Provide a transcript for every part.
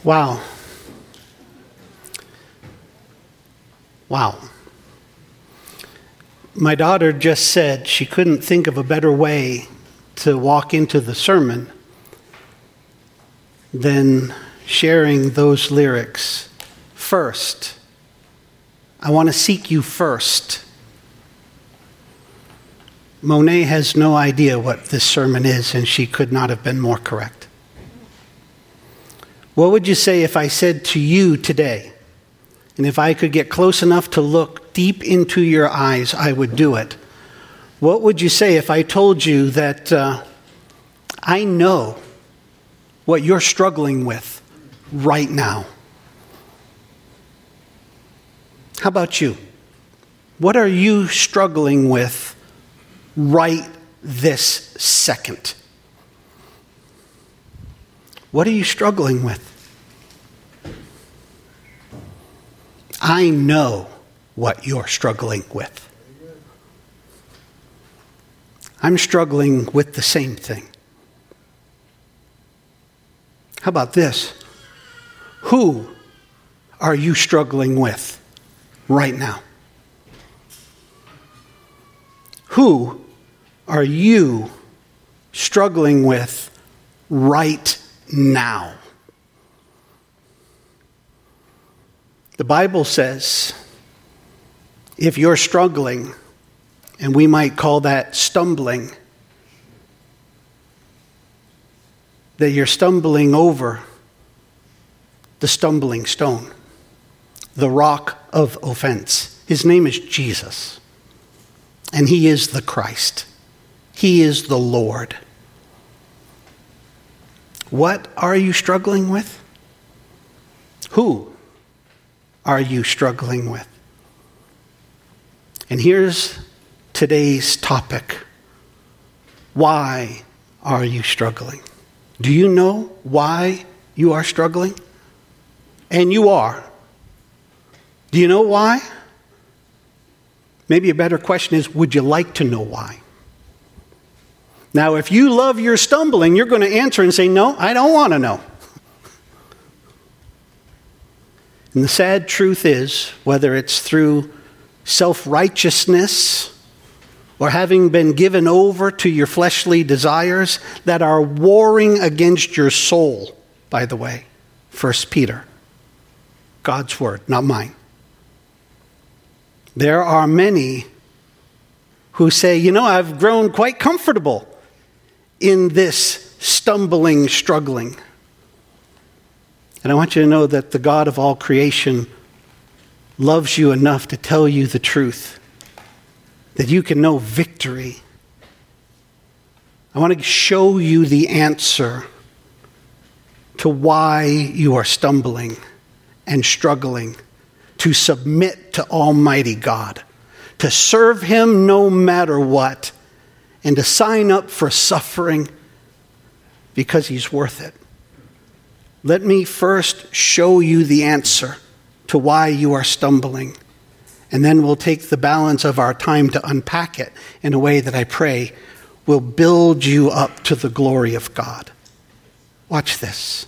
Wow. Wow. My daughter just said she couldn't think of a better way to walk into the sermon than sharing those lyrics. First, I want to seek you first. Monet has no idea what this sermon is, and she could not have been more correct. What would you say if I said to you today, and if I could get close enough to look deep into your eyes, I would do it. What would you say if I told you that I know what you're struggling with right now? How about you? What are you struggling with right this second? What are you struggling with? I know what you're struggling with. I'm struggling with the same thing. How about this? Who are you struggling with right now? Who are you struggling with right now? The Bible says, if you're struggling, and we might call that stumbling, that you're stumbling over the stumbling stone, the rock of offense. His name is Jesus, and he is the Christ. He is the Lord. What are you struggling with? Who are you struggling with? And here's today's topic. Why are you struggling? Do you know why you are struggling? And you are. Do you know why? Maybe a better question is, would you like to know why? Now, if you love your stumbling, you're going to answer and say, no, I don't want to know. And the sad truth is, whether it's through self-righteousness or having been given over to your fleshly desires that are warring against your soul, by the way, 1 Peter, God's word, not mine. There are many who say, I've grown quite comfortable in this stumbling, struggling. And I want you to know that the God of all creation loves you enough to tell you the truth, that you can know victory. I want to show you the answer to why you are stumbling and struggling, to submit to Almighty God, to serve him no matter what, and to sign up for suffering because he's worth it. Let me first show you the answer to why you are stumbling, and then we'll take the balance of our time to unpack it in a way that I pray will build you up to the glory of God. Watch this.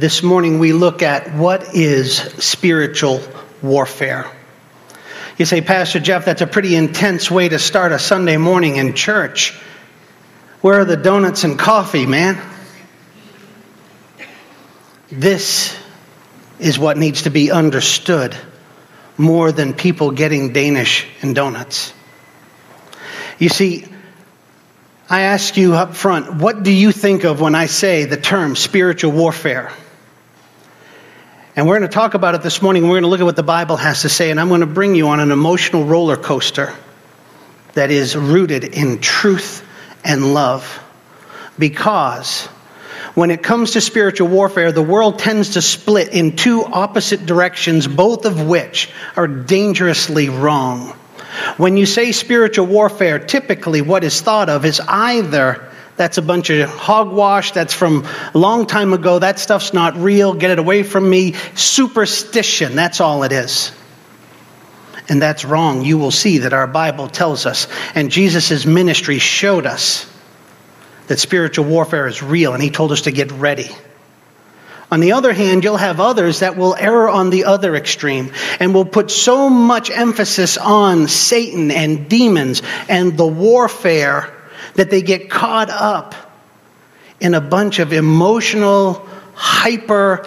This morning we look at what is spiritual warfare. You say, Pastor Jeff, that's a pretty intense way to start a Sunday morning in church. Where are the donuts and coffee, man? This is what needs to be understood more than people getting Danish and donuts. You see, I ask you up front, what do you think of when I say the term spiritual warfare? And we're going to talk about it this morning. We're going to look at what the Bible has to say, and I'm going to bring you on an emotional roller coaster that is rooted in truth and love. Because when it comes to spiritual warfare, the world tends to split in two opposite directions, both of which are dangerously wrong. When you say spiritual warfare, typically what is thought of is either that's a bunch of hogwash, that's from a long time ago, that stuff's not real, get it away from me, superstition, that's all it is. And that's wrong. You will see that our Bible tells us, and Jesus' ministry showed us that spiritual warfare is real, and he told us to get ready. On the other hand, you'll have others that will err on the other extreme and will put so much emphasis on Satan and demons and the warfare that they get caught up in a bunch of emotional, hyper,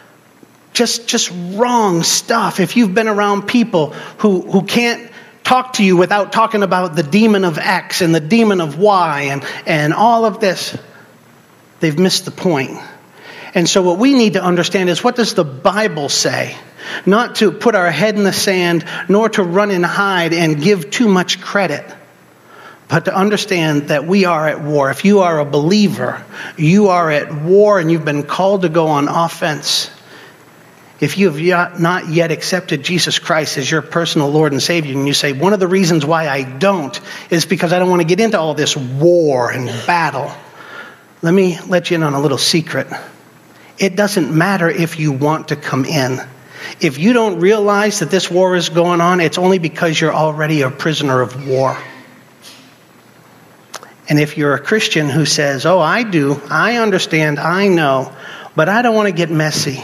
just wrong stuff. If you've been around people who can't talk to you without talking about the demon of X and the demon of Y and all of this, they've missed the point. And so what we need to understand is, what does the Bible say? Not to put our head in the sand, nor to run and hide and give too much credit, but to understand that we are at war. If you are a believer, you are at war and you've been called to go on offense. If you have not yet accepted Jesus Christ as your personal Lord and Savior, and you say, one of the reasons why I don't is because I don't want to get into all this war and battle. Let me let you in on a little secret. It doesn't matter if you want to come in. If you don't realize that this war is going on, it's only because you're already a prisoner of war. And if you're a Christian who says, oh, I do, I understand, I know, but I don't want to get messy.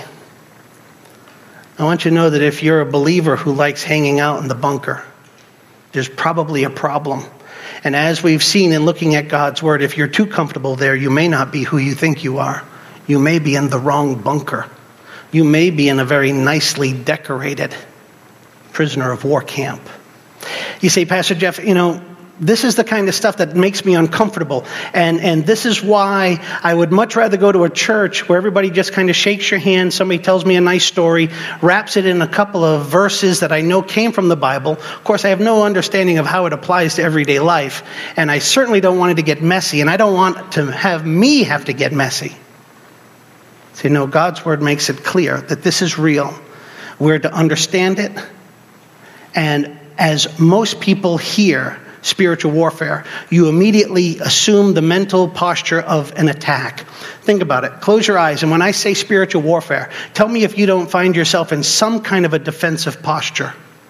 I want you to know that if you're a believer who likes hanging out in the bunker, there's probably a problem. And as we've seen in looking at God's Word, if you're too comfortable there, you may not be who you think you are. You may be in the wrong bunker. You may be in a very nicely decorated prisoner of war camp. You say, Pastor Jeff, this is the kind of stuff that makes me uncomfortable. And this is why I would much rather go to a church where everybody just kind of shakes your hand, somebody tells me a nice story, wraps it in a couple of verses that I know came from the Bible. Of course, I have no understanding of how it applies to everyday life. And I certainly don't want it to get messy. And I don't want to have me have to get messy. So, God's Word makes it clear that this is real. We're to understand it. And as most people hear spiritual warfare, you immediately assume the mental posture of an attack. Think about it. Close your eyes. And when I say spiritual warfare, tell me if you don't find yourself in some kind of a defensive posture.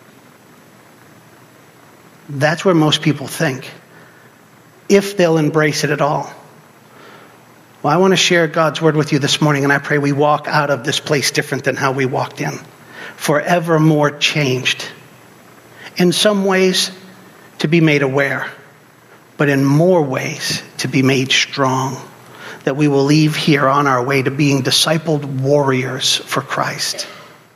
That's where most people think, if they'll embrace it at all. Well, I want to share God's Word with you this morning, and I pray we walk out of this place different than how we walked in. Forevermore changed. In some ways, to be made aware, but in more ways, to be made strong. That we will leave here on our way to being discipled warriors for Christ.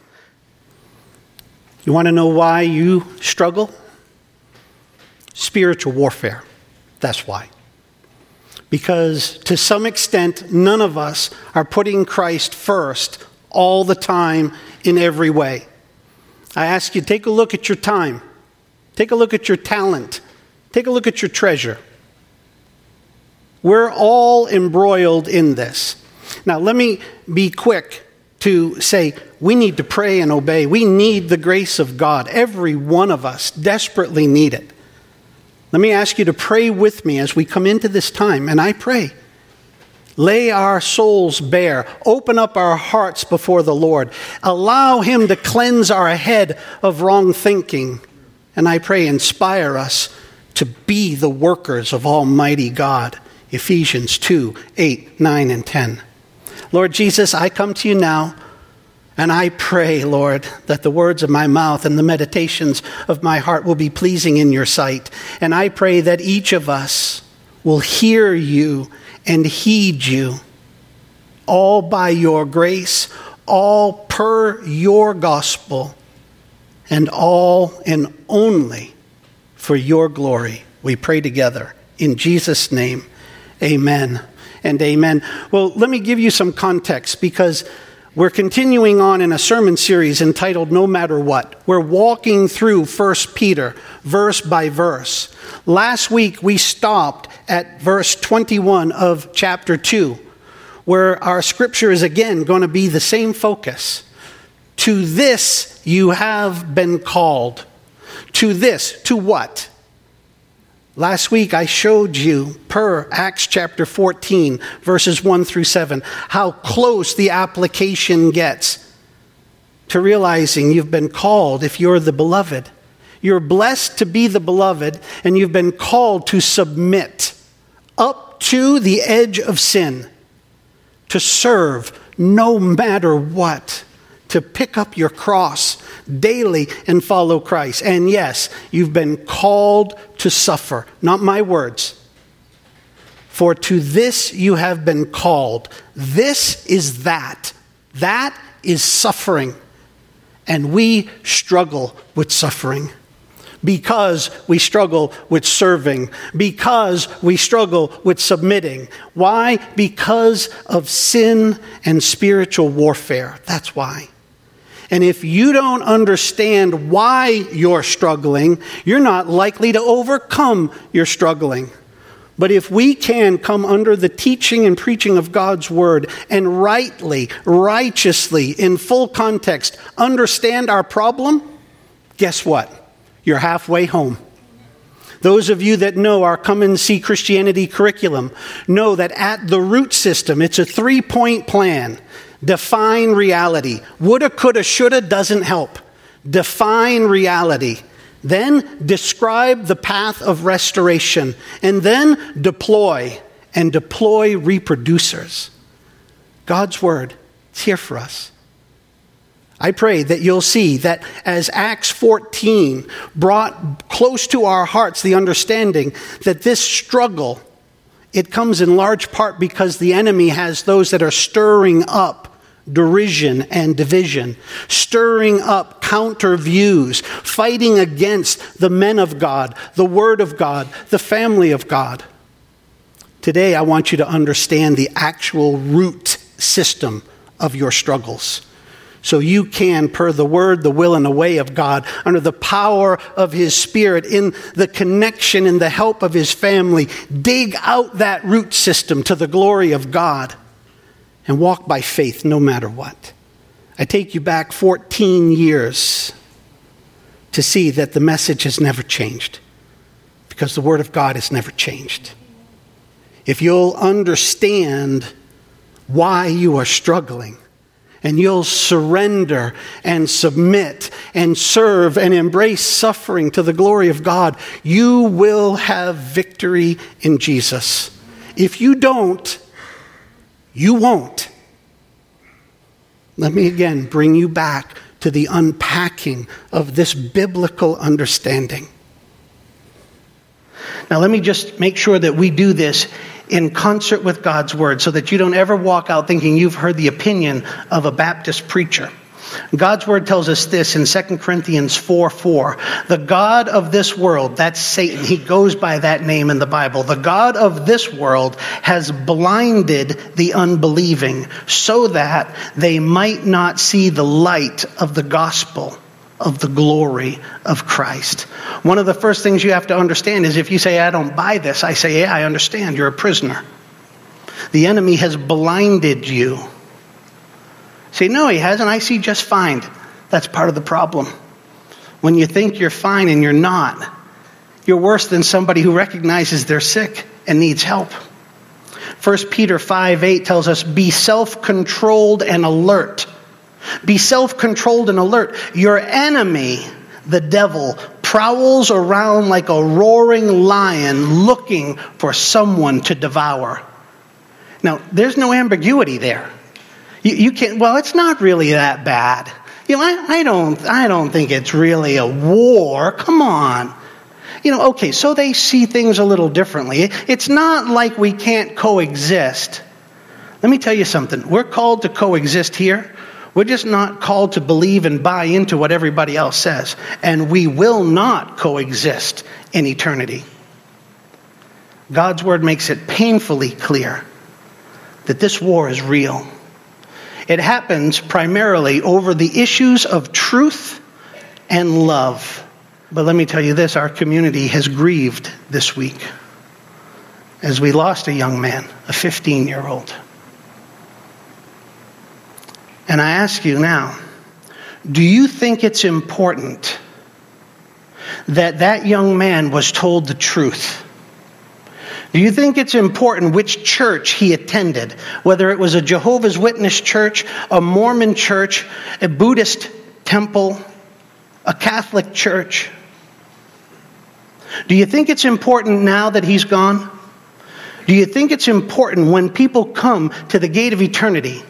You want to know why you struggle? Spiritual warfare. That's why. Because to some extent, none of us are putting Christ first all the time in every way. I ask you, take a look at your time. Take a look at your talent. Take a look at your treasure. We're all embroiled in this. Now, let me be quick to say we need to pray and obey. We need the grace of God. Every one of us desperately need it. Let me ask you to pray with me as we come into this time, and I pray. Lay our souls bare. Open up our hearts before the Lord. Allow Him to cleanse our head of wrong thinking. And I pray, inspire us to be the workers of Almighty God. Ephesians 2, 8, 9, and 10. Lord Jesus, I come to you now, and I pray, Lord, that the words of my mouth and the meditations of my heart will be pleasing in your sight. And I pray that each of us will hear you and heed you, all by your grace, all per your gospel, and all and only for your glory. We pray together in Jesus' name. Amen and amen. Well, let me give you some context, because we're continuing on in a sermon series entitled No Matter What. We're walking through 1 Peter verse by verse. Last week we stopped at verse 21 of chapter 2, where our scripture is again going to be the same focus. To this you have been called. To this, to what? Last week I showed you, per Acts chapter 14, verses 1 through 7, how close the application gets to realizing you've been called if you're the beloved. You're blessed to be the beloved, and you've been called to submit up to the edge of sin, to serve no matter what, to pick up your cross daily and follow Christ. And yes, you've been called to suffer. Not my words. For to this you have been called. This is that. That is suffering. And we struggle with suffering. Because we struggle with serving. Because we struggle with submitting. Why? Because of sin and spiritual warfare. That's why. And if you don't understand why you're struggling, you're not likely to overcome your struggling. But if we can come under the teaching and preaching of God's word and rightly, righteously, in full context, understand our problem, guess what? You're halfway home. Those of you that know our Come and See Christianity curriculum know that at the root system, it's a 3-point plan. Define reality. Woulda, coulda, shoulda doesn't help. Define reality. Then describe the path of restoration. And then deploy. And deploy reproducers. God's word is here for us. I pray that you'll see that as Acts 14 brought close to our hearts the understanding that this struggle, it comes in large part because the enemy has those that are stirring up derision and division, stirring up counter views, fighting against the men of God, the word of God, the family of God. Today, I want you to understand the actual root system of your struggles. So you can, per the word, the will, and the way of God, under the power of his Spirit, in the connection and the help of his family, dig out that root system to the glory of God and walk by faith no matter what. I take you back 14 years to see that the message has never changed, because the word of God has never changed. If you'll understand why you are struggling, and you'll surrender and submit and serve and embrace suffering to the glory of God, you will have victory in Jesus. If you don't, you won't. Let me again bring you back to the unpacking of this biblical understanding. Now let me just make sure that we do this in concert with God's word, so that you don't ever walk out thinking you've heard the opinion of a Baptist preacher. God's word tells us this in 2 Corinthians 4:4. The God of this world, that's Satan, he goes by that name in the Bible. The God of this world has blinded the unbelieving, so that they might not see the light of the gospel of the glory of Christ. One of the first things you have to understand is, if you say, I don't buy this, I say, yeah, I understand. You're a prisoner. The enemy has blinded you. Say, no, he hasn't. I see just fine. That's part of the problem. When you think you're fine and you're not, you're worse than somebody who recognizes they're sick and needs help. 1 Peter 5:8 tells us, be self-controlled and alert. Be self-controlled and alert. Your enemy, the devil, prowls around like a roaring lion looking for someone to devour. Now, there's no ambiguity there. You can't, well, it's not really that bad. I don't think it's really a war. Come on. Okay, so they see things a little differently. It's not like we can't coexist. Let me tell you something. We're called to coexist here. We're just not called to believe and buy into what everybody else says. And we will not coexist in eternity. God's word makes it painfully clear that this war is real. It happens primarily over the issues of truth and love. But let me tell you this, our community has grieved this week as we lost a young man, a 15-year-old. And I ask you now, do you think it's important that that young man was told the truth? Do you think it's important which church he attended, whether it was a Jehovah's Witness church, a Mormon church, a Buddhist temple, a Catholic church? Do you think it's important now that he's gone? Do you think it's important when people come to the gate of eternity,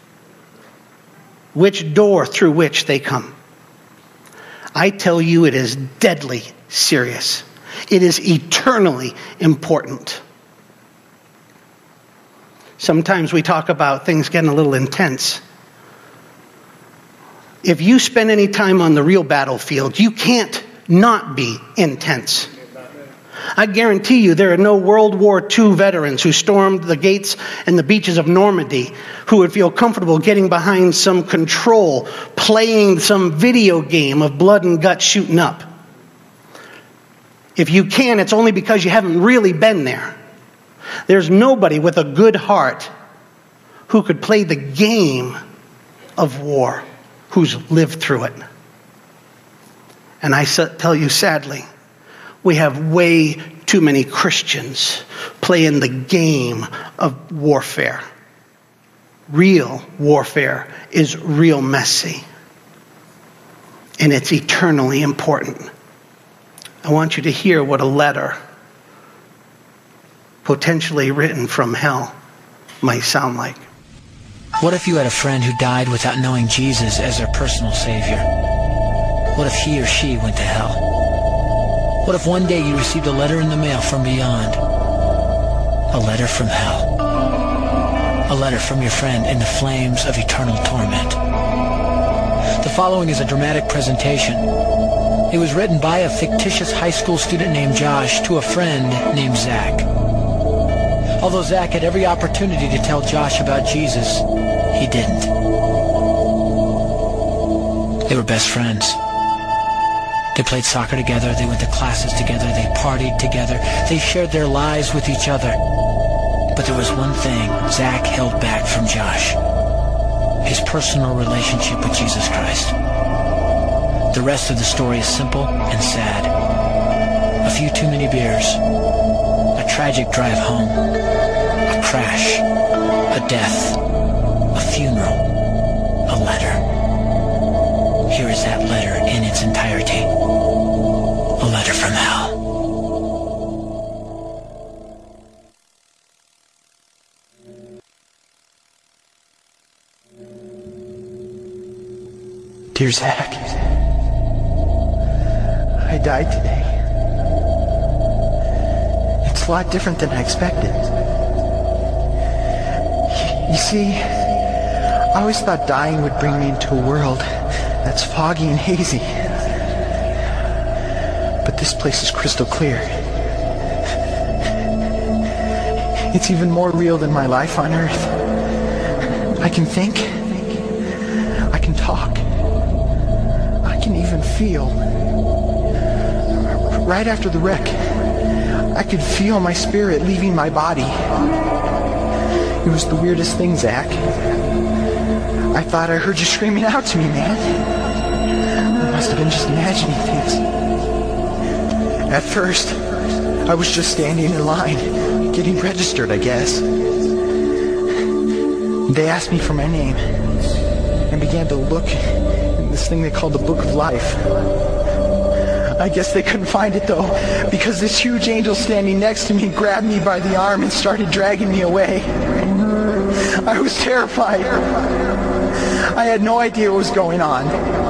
which door through which they come? I tell you, it is deadly serious. It is eternally important. Sometimes we talk about things getting a little intense. If you spend any time on the real battlefield, you can't not be intense. I guarantee you there are no World War II veterans who stormed the gates and the beaches of Normandy who would feel comfortable getting behind some control, playing some video game of blood and guts shooting up. If you can, it's only because you haven't really been there. There's nobody with a good heart who could play the game of war who's lived through it. And I tell you sadly, we have way too many Christians playing the game of warfare. Real warfare is real messy. And it's eternally important. I want you to hear what a letter potentially written from hell might sound like. What if you had a friend who died without knowing Jesus as their personal Savior? What if he or she went to hell? What if one day you received a letter in the mail from beyond? A letter from hell. A letter from your friend in the flames of eternal torment. The following is a dramatic presentation. It was written by a fictitious high school student named Josh to a friend named Zach. Although Zach had every opportunity to tell Josh about Jesus, he didn't. They were best friends. They played soccer together, they went to classes together, they partied together, they shared their lives with each other. But there was one thing Zach held back from Josh: his personal relationship with Jesus Christ. The rest of the story is simple and sad. A few too many beers, a tragic drive home, a crash, a death, a funeral, a letter. Here is that letter in its entirety. A letter from hell. Dear Zach, I died today. It's a lot different than I expected. You see, I always thought dying would bring me into a world that's foggy and hazy. But this place is crystal clear. It's even more real than my life on Earth. I can think. I can talk. I can even feel. Right after the wreck, I could feel my spirit leaving my body. It was the weirdest thing, Zach. I thought I heard you screaming out to me, man. I must have been just imagining things. At first, I was just standing in line, getting registered, I guess. They asked me for my name and began to look in this thing they called the Book of Life. I guess they couldn't find it, though, because this huge angel standing next to me grabbed me by the arm and started dragging me away. I was terrified. I had no idea what was going on.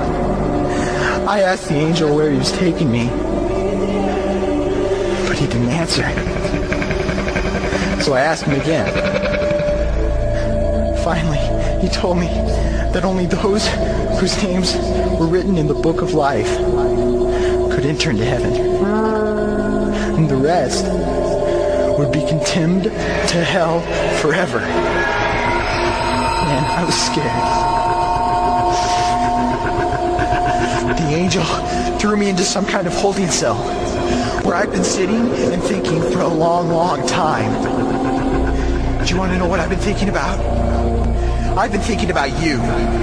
I asked the angel where he was taking me, but he didn't answer. So I asked him again. Finally, he told me that only those whose names were written in the book of life could enter into heaven. And the rest would be condemned to hell forever. Man, I was scared. The angel threw me into some kind of holding cell where I've been sitting and thinking for a long, long time. Do you want to know what I've been thinking about? I've been thinking about you.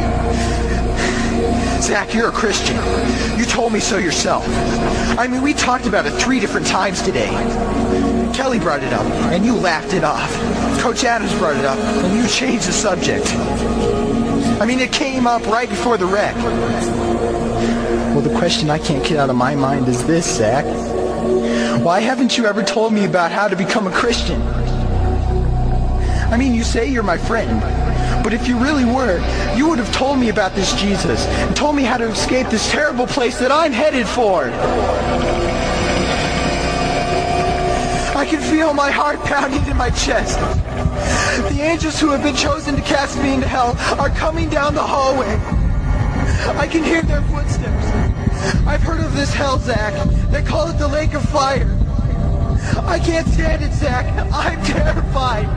Zach, you're a Christian. You told me so yourself. I mean, we talked about it 3 different times today. Kelly brought it up, and you laughed it off. Coach Adams brought it up, and you changed the subject. I mean, it came up right before the wreck. Well, the question I can't get out of my mind is this, Zach. Why haven't you ever told me about how to become a Christian? I mean, you say you're my friend, but if you really were, you would have told me about this Jesus and told me how to escape this terrible place that I'm headed for. I can feel my heart pounding in my chest. The angels who have been chosen to cast me into hell are coming down the hallway. I can hear their footsteps. I've heard of this hell, Zach. They call it the lake of fire. I can't stand it, Zach. I'm terrified.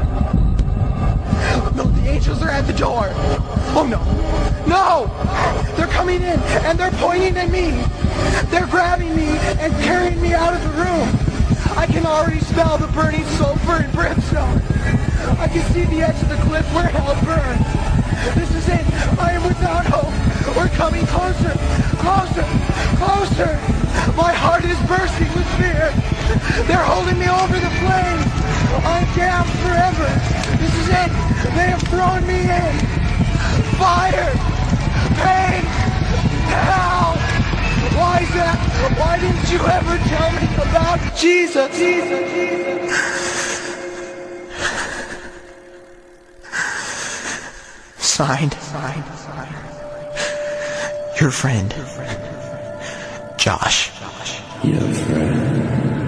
No, the angels are at the door. Oh, no. No! They're coming in, and they're pointing at me. They're grabbing me and carrying me out of the room. I can already smell the burning sulfur and brimstone. I can see the edge of the cliff where hell burns. This is it. I am without hope. We're coming closer, closer, closer. My heart is bursting with fear. They're holding me over the flames. I'm damned forever. This is it. They have thrown me in. Fire. Pain. Hell. Why, Zach? Why didn't you ever tell me about Jesus? Signed. Your friend. Josh. Your friend.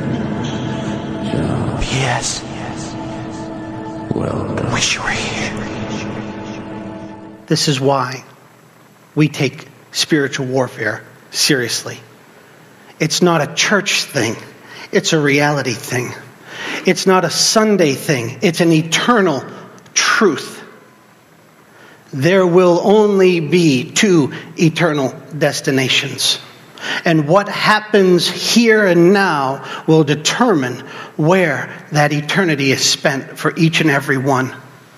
Josh. P.S. Well done. Wish you were here. This is why we take spiritual warfare seriously. It's not a church thing. It's a reality thing. It's not a Sunday thing. It's an eternal truth. There will only be 2 eternal destinations. And what happens here and now will determine where that eternity is spent for each and every one.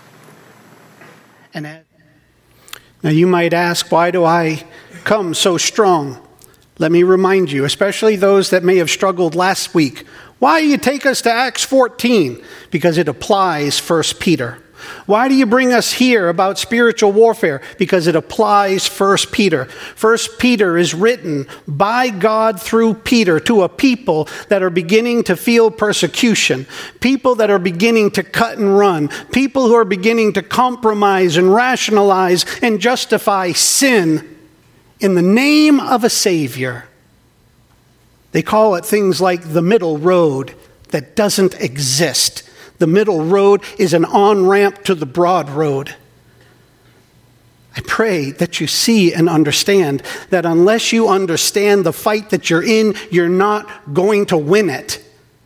Now you might ask, why do I come so strong? Let me remind you, especially those that may have struggled last week, why do you take us to Acts 14? Because it applies 1 Peter. Why do you bring us here about spiritual warfare? Because it applies 1 Peter. 1 Peter is written by God through Peter to a people that are beginning to feel persecution, people that are beginning to cut and run, people who are beginning to compromise and rationalize and justify sin in the name of a Savior. They call it things like the middle road that doesn't exist. The middle road is an on-ramp to the broad road. I pray that you see and understand that unless you understand the fight that you're in, you're not going to win it.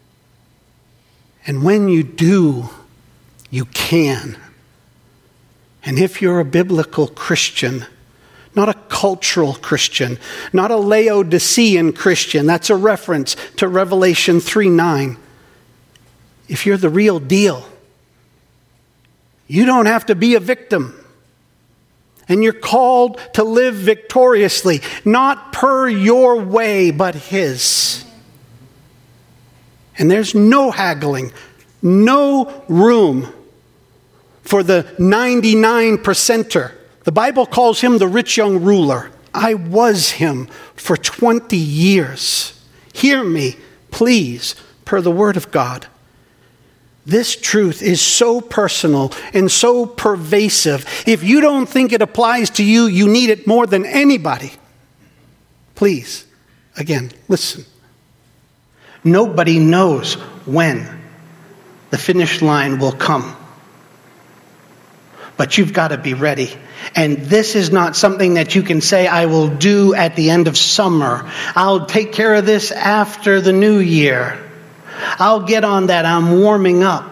And when you do, you can. And if you're a biblical Christian, not a cultural Christian, not a Laodicean Christian, that's a reference to Revelation 3:9. If you're the real deal, you don't have to be a victim. And you're called to live victoriously, not per your way, but His. And there's no haggling, no room for the 99%er. The Bible calls him the rich young ruler. I was him for 20 years. Hear me, please, per the word of God. This truth is so personal and so pervasive. If you don't think it applies to you, you need it more than anybody. Please, again, listen. Nobody knows when the finish line will come. But you've got to be ready. And this is not something that you can say, I will do at the end of summer. I'll take care of this after the new year. I'll get on that. I'm warming up.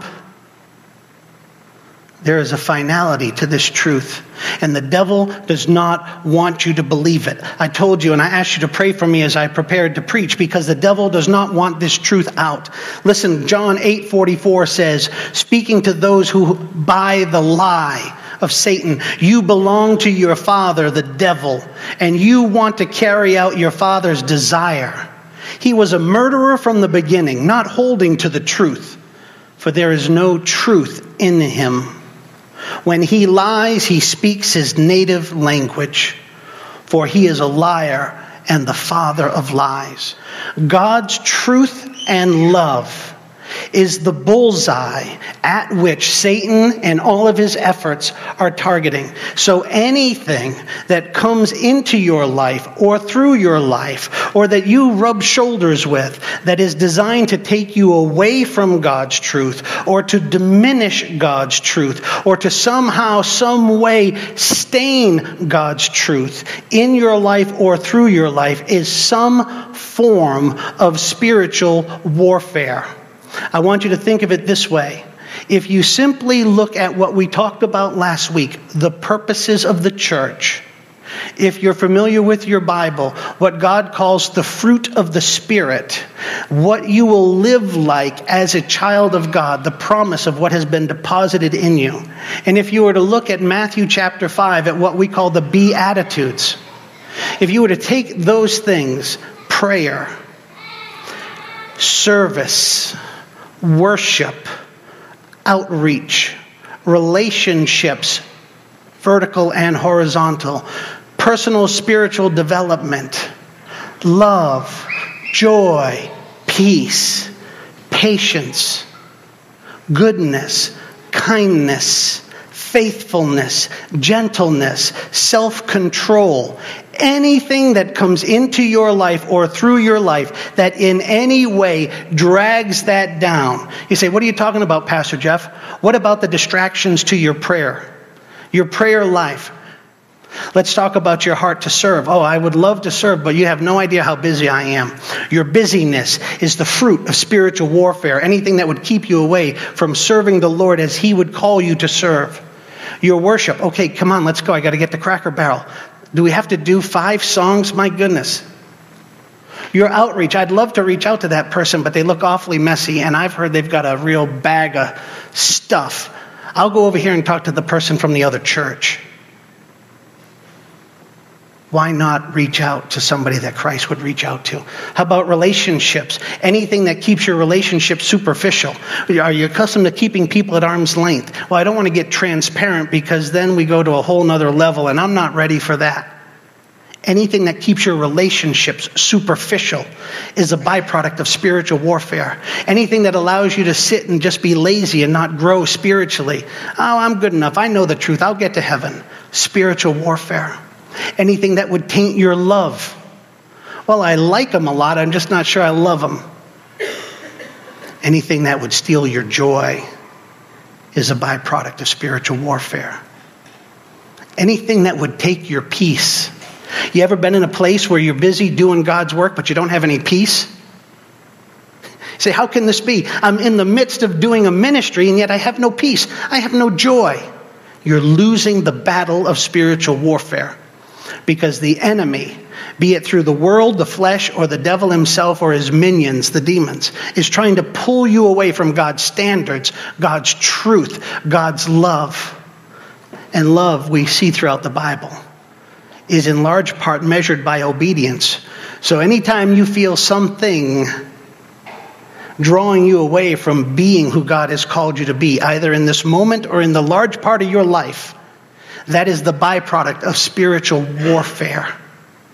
There is a finality to this truth. And the devil does not want you to believe it. I told you, and I asked you to pray for me as I prepared to preach, because the devil does not want this truth out. Listen, John 8:44 says, speaking to those who by the lie of Satan, you belong to your father, the devil, and you want to carry out your father's desire. He was a murderer from the beginning, not holding to the truth, for there is no truth in him. When he lies, he speaks his native language, for he is a liar and the father of lies. God's truth and love is the bullseye at which Satan and all of his efforts are targeting. So anything that comes into your life or through your life, or that you rub shoulders with, that is designed to take you away from God's truth, or to diminish God's truth, or to somehow, some way stain God's truth in your life or through your life, is some form of spiritual warfare. I want you to think of it this way. If you simply look at what we talked about last week, the purposes of the church, if you're familiar with your Bible, what God calls the fruit of the Spirit, what you will live like as a child of God, the promise of what has been deposited in you. And if you were to look at Matthew chapter 5, at what we call the Beatitudes, if you were to take those things, prayer, service, worship, outreach, relationships, vertical and horizontal, personal spiritual development, love, joy, peace, patience, goodness, kindness, faithfulness, gentleness, self-control, anything that comes into your life or through your life that in any way drags that down. You say, what are you talking about, Pastor Jeff? What about the distractions to your prayer life? Let's talk about your heart to serve. Oh, I would love to serve, but you have no idea how busy I am. Your busyness is the fruit of spiritual warfare. Anything that would keep you away from serving the Lord as He would call you to serve. Your worship. Okay, come on, let's go. I got to get the Cracker Barrel. Do we have to do 5 songs? My goodness. Your outreach. I'd love to reach out to that person, but they look awfully messy, and I've heard they've got a real bag of stuff. I'll go over here and talk to the person from the other church. Why not reach out to somebody that Christ would reach out to? How about relationships? Anything that keeps your relationship superficial. Are you accustomed to keeping people at arm's length? Well, I don't want to get transparent because then we go to a whole nother level, and I'm not ready for that. Anything that keeps your relationships superficial is a byproduct of spiritual warfare. Anything that allows you to sit and just be lazy and not grow spiritually. Oh, I'm good enough. I know the truth. I'll get to heaven. Spiritual warfare. Anything that would taint your love. Well, I like them a lot. I'm just not sure I love them. Anything that would steal your joy is a byproduct of spiritual warfare. Anything that would take your peace. You ever been in a place where you're busy doing God's work, but you don't have any peace? You say, how can this be? I'm in the midst of doing a ministry, and yet I have no peace. I have no joy. You're losing the battle of spiritual warfare. Because the enemy, be it through the world, the flesh, or the devil himself, or his minions, the demons, is trying to pull you away from God's standards, God's truth, God's love. And love, we see throughout the Bible, is in large part measured by obedience. So anytime you feel something drawing you away from being who God has called you to be, either in this moment or in the large part of your life, that is the byproduct of spiritual warfare.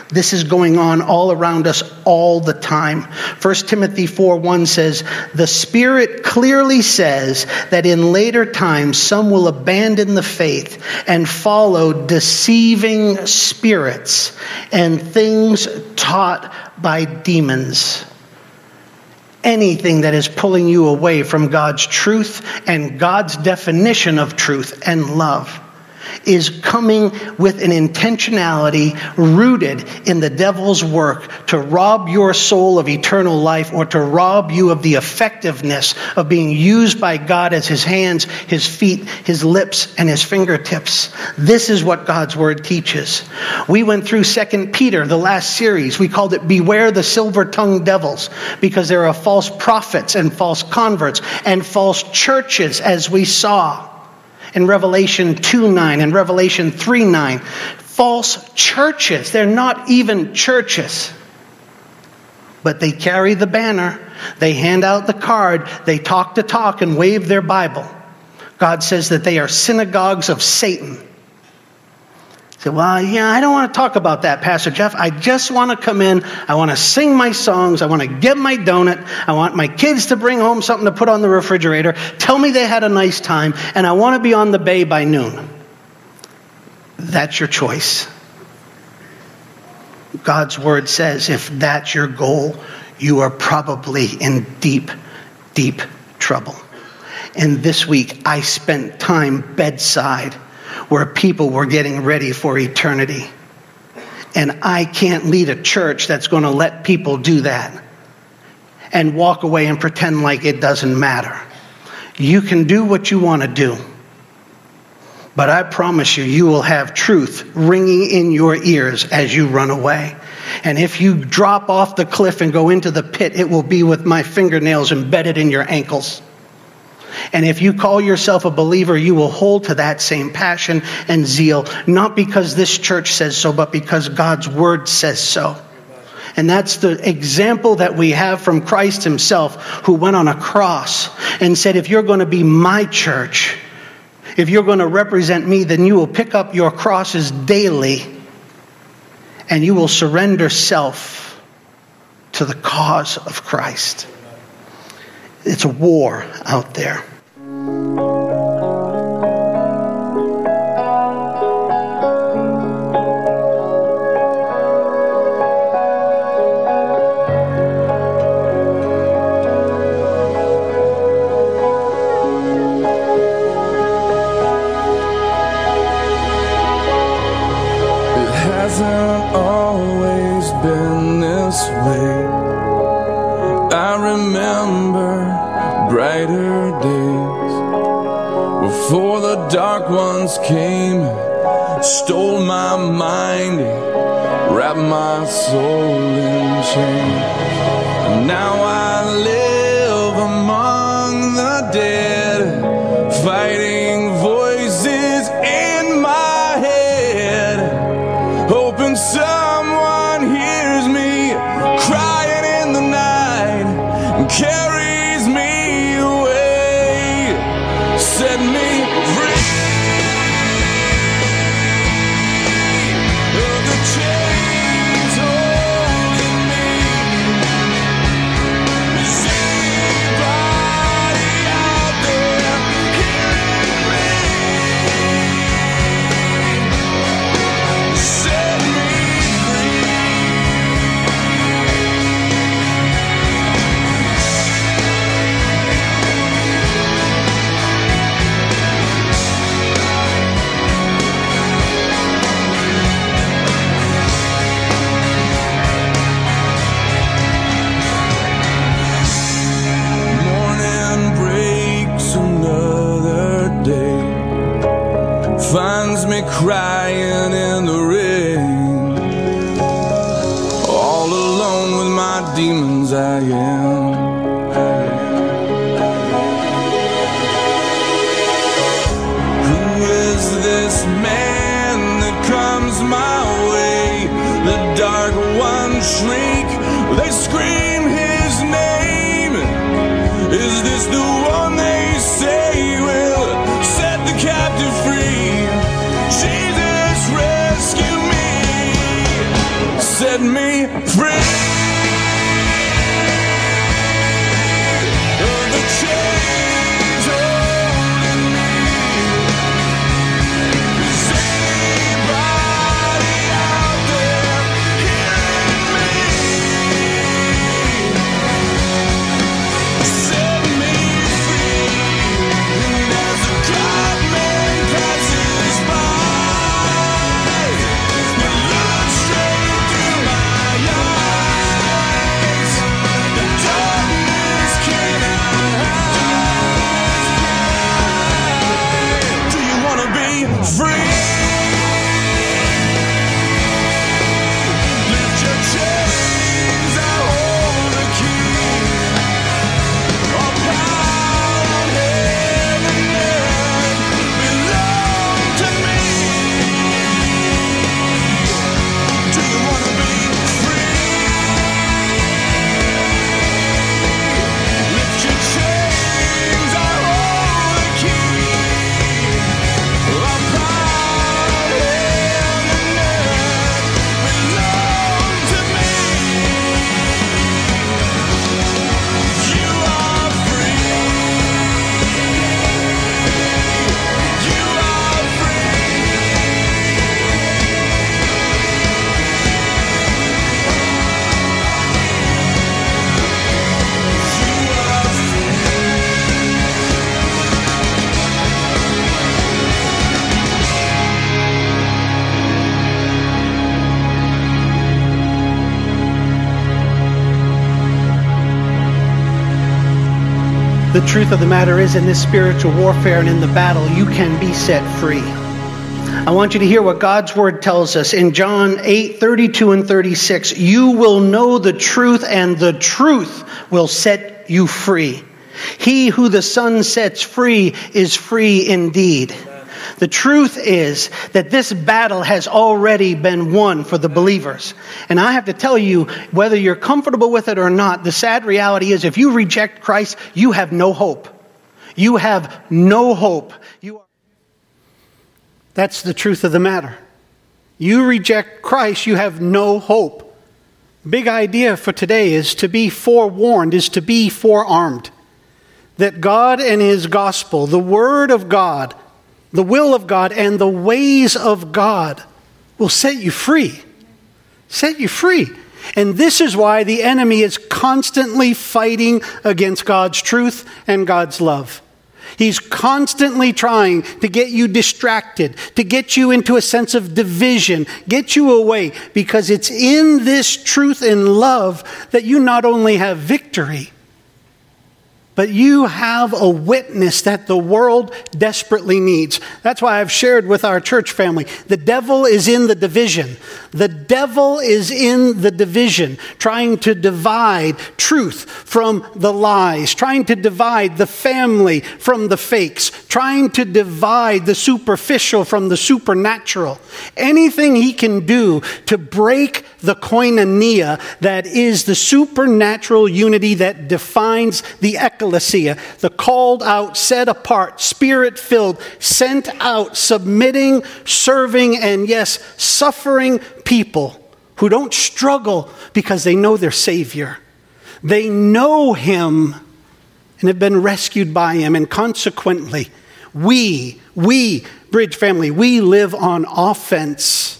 This is going on all around us all the time. 1 Timothy 4:1 says, "The Spirit clearly says that in later times some will abandon the faith and follow deceiving spirits and things taught by demons." Anything that is pulling you away from God's truth and God's definition of truth and love is coming with an intentionality rooted in the devil's work to rob your soul of eternal life, or to rob you of the effectiveness of being used by God as his hands, his feet, his lips, and his fingertips. This is what God's word teaches. We went through 2 Peter, the last series. We called it Beware the Silver-Tongued Devils, because there are false prophets and false converts and false churches, as we saw in Revelation 2:9 and Revelation 3:9. False churches. They're not even churches. But they carry the banner. They hand out the card. They talk the talk and wave their Bible. God says that they are synagogues of Satan. Say, well, yeah, I don't want to talk about that, Pastor Jeff. I just want to come in. I want to sing my songs. I want to get my donut. I want my kids to bring home something to put on the refrigerator. Tell me they had a nice time. And I want to be on the bay by noon. That's your choice. God's word says if that's your goal, you are probably in deep, deep trouble. And this week, I spent time bedside where people were getting ready for eternity. And I can't lead a church that's going to let people do that and walk away and pretend like it doesn't matter. You can do what you want to do, but I promise you, you will have truth ringing in your ears as you run away. And if you drop off the cliff and go into the pit, it will be with my fingernails embedded in your ankles. And if you call yourself a believer, you will hold to that same passion and zeal, not because this church says so, but because God's word says so. And that's the example that we have from Christ himself, who went on a cross and said, if you're going to be my church, if you're going to represent me, then you will pick up your crosses daily and you will surrender self to the cause of Christ. It's a war out there. It hasn't always been this way. I remember brighter days before the dark ones came, stole my mind, wrapped my soul in chains. And now I live among the dead, fighting voices in my head, hoping someone hears me crying in the night and carries me away, set me free of the chains holding me. Is anybody out there hearing me? Set me free. Morning breaks another day, finds me crying in the rain, all alone with my demons I am. Who is this man that comes my way? The dark ones shriek, they scream his name. Is this the one they say will set the captive free? Jesus, rescue me. The truth of the matter is, in this spiritual warfare and in the battle, you can be set free. I want you to hear what God's word tells us in John 8:32 and 36. You will know the truth, and the truth will set you free. He who the Son sets free is free indeed. The truth is that this battle has already been won for the believers. And I have to tell you, whether you're comfortable with it or not, the sad reality is if you reject Christ, you have no hope. You have no hope. That's the truth of the matter. You reject Christ, you have no hope. The big idea for today is to be forewarned, is to be forearmed. That God and His gospel, the Word of God, the will of God, and the ways of God will set you free. Set you free. And this is why the enemy is constantly fighting against God's truth and God's love. He's constantly trying to get you distracted, to get you into a sense of division, get you away, because it's in this truth and love that you not only have victory, but you have a witness that the world desperately needs. That's why I've shared with our church family. The devil is in the division. The devil is in the division, trying to divide truth from the lies, trying to divide the family from the fakes, trying to divide the superficial from the supernatural. Anything he can do to break the koinonia, that is the supernatural unity that defines the ecclesia, the called out, set apart, spirit-filled, sent out, submitting, serving, and yes, suffering people who don't struggle because they know their Savior. They know Him and have been rescued by Him. And consequently, we, Bridge family, we live on offense.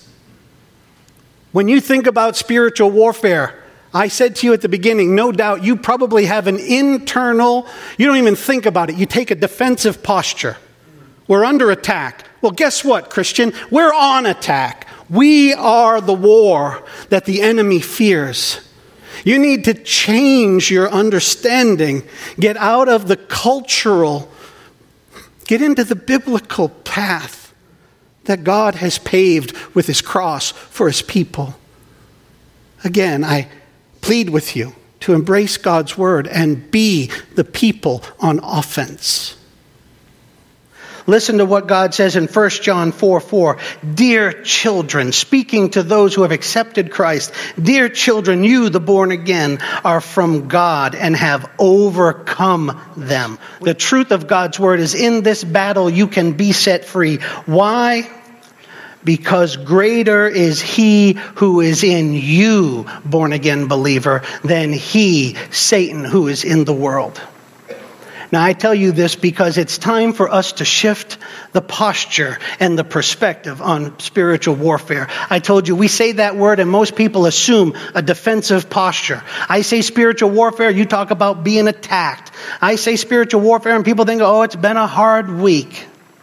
When you think about spiritual warfare, I said to you at the beginning, no doubt you probably have an internal, you don't even think about it. You take a defensive posture. We're under attack. Well, guess what, Christian? We're on attack. We are the war that the enemy fears. You need to change your understanding. Get out of the cultural. Get into the biblical path that God has paved with His cross for His people. Again, I plead with you to embrace God's word and be the people on offense. Listen to what God says in 1 John 4:4. Dear children, speaking to those who have accepted Christ, dear children, you, the born again, are from God and have overcome them. The truth of God's word is in this battle you can be set free. Why? Because greater is He who is in you, born again believer, than he, Satan, who is in the world. Now, I tell you this because it's time for us to shift the posture and the perspective on spiritual warfare. I told you, we say that word and most people assume a defensive posture. I say spiritual warfare, you talk about being attacked. I say spiritual warfare and people think, oh, it's been a hard week.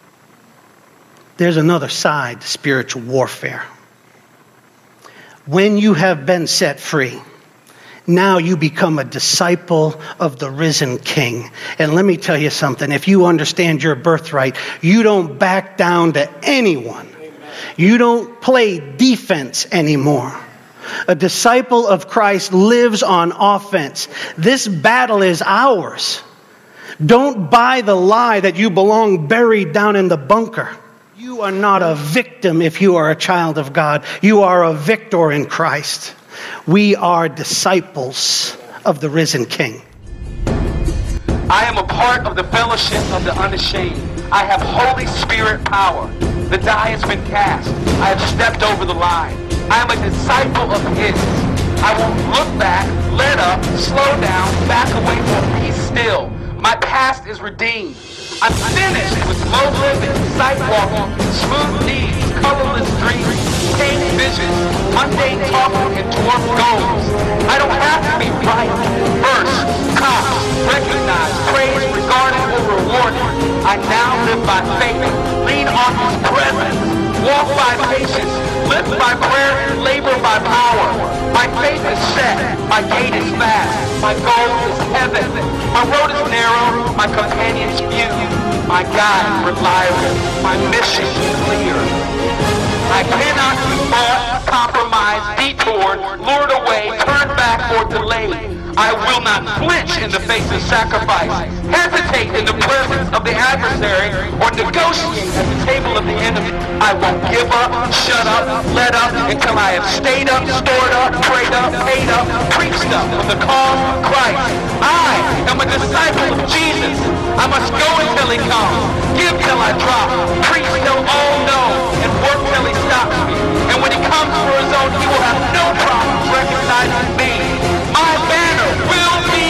There's another side to spiritual warfare. When you have been set free, now you become a disciple of the risen King. And let me tell you something. If you understand your birthright, you don't back down to anyone. You don't play defense anymore. A disciple of Christ lives on offense. This battle is ours. Don't buy the lie that you belong buried down in the bunker. You are not a victim if you are a child of God. You are a victor in Christ. We are disciples of the risen King. I am a part of the fellowship of the unashamed. I have Holy Spirit power. The die has been cast. I have stepped over the line. I am a disciple of His. I won't look back, let up, slow down, back away, or be still. My past is redeemed. I'm finished with low living, sight walking, smooth knees, colorless dreams, tame visions, mundane talking, and dwarf goals. I don't have to be right, first, top, recognized, praised, regarded, or rewarded. I now live by faith, lean on His presence, walk by patience, live by prayer, labor by power. My faith is set, my gate is fast, my goal is heaven. My road is narrow, my companions few. My God reliable, my mission clear. I cannot be bought, compromised, detoured, lured away, turned back, or delayed. I will not flinch in the face of sacrifice, hesitate in the presence of the adversary, or negotiate at the table of the enemy. I won't give up, shut up, let up, until I have stayed up, stored up, prayed up, paid up, preached up for the cause of Christ. I am a disciple of Jesus. I must go until he comes, give till I drop, preach till all know, and work till he stops me. And when he comes for his own, he will have no problem recognizing me. My banner will be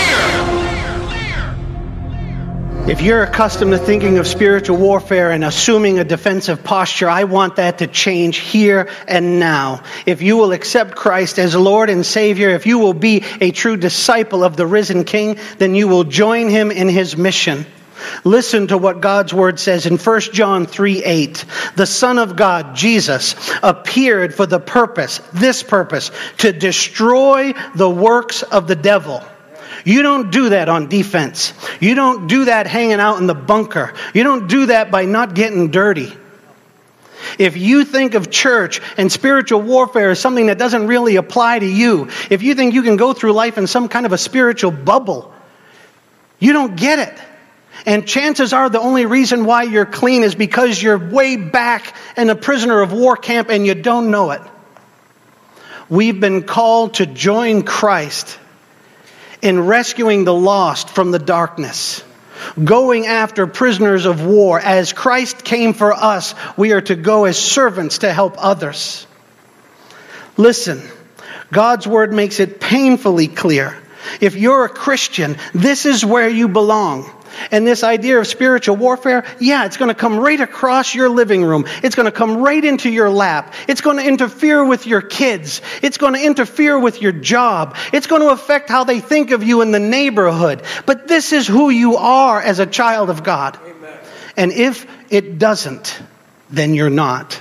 clear. If you're accustomed to thinking of spiritual warfare and assuming a defensive posture, I want that to change here and now. If you will accept Christ as Lord and Savior, if you will be a true disciple of the risen King, then you will join him in his mission. Listen to what God's word says in 1 John 3:8. The Son of God, Jesus, appeared for this purpose, to destroy the works of the devil. You don't do that on defense. You don't do that hanging out in the bunker. You don't do that by not getting dirty. If you think of church and spiritual warfare as something that doesn't really apply to you, if you think you can go through life in some kind of a spiritual bubble, you don't get it. And chances are the only reason why you're clean is because you're way back in a prisoner of war camp and you don't know it. We've been called to join Christ in rescuing the lost from the darkness, going after prisoners of war. As Christ came for us, we are to go as servants to help others. Listen, God's word makes it painfully clear. If you're a Christian, this is where you belong. And this idea of spiritual warfare, it's going to come right across your living room. It's going to come right into your lap. It's going to interfere with your kids. It's going to interfere with your job. It's going to affect how they think of you in the neighborhood. But this is who you are as a child of God. Amen. And if it doesn't, then you're not.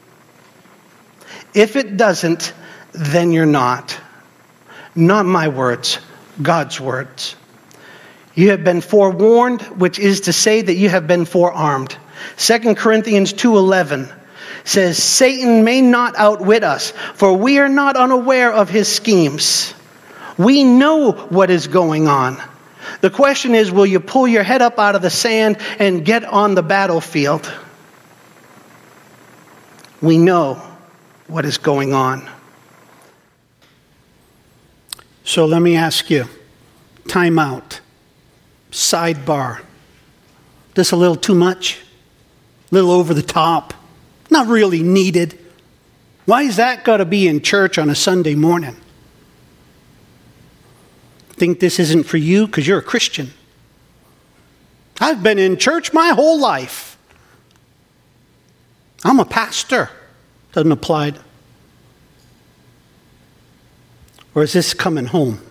If it doesn't, then you're not. Not my words, God's words. You have been forewarned, which is to say that you have been forearmed. 2 Corinthians 2:11 says, Satan may not outwit us, for we are not unaware of his schemes. We know what is going on. The question is, will you pull your head up out of the sand and get on the battlefield? We know what is going on. So let me ask you, time out. Sidebar. This a little too much? A little over the top? Not really needed? Why is that got to be in church on a Sunday morning? Think this isn't for you because you're a Christian? I've been in church my whole life. I'm a pastor. Doesn't apply. Or is this coming home?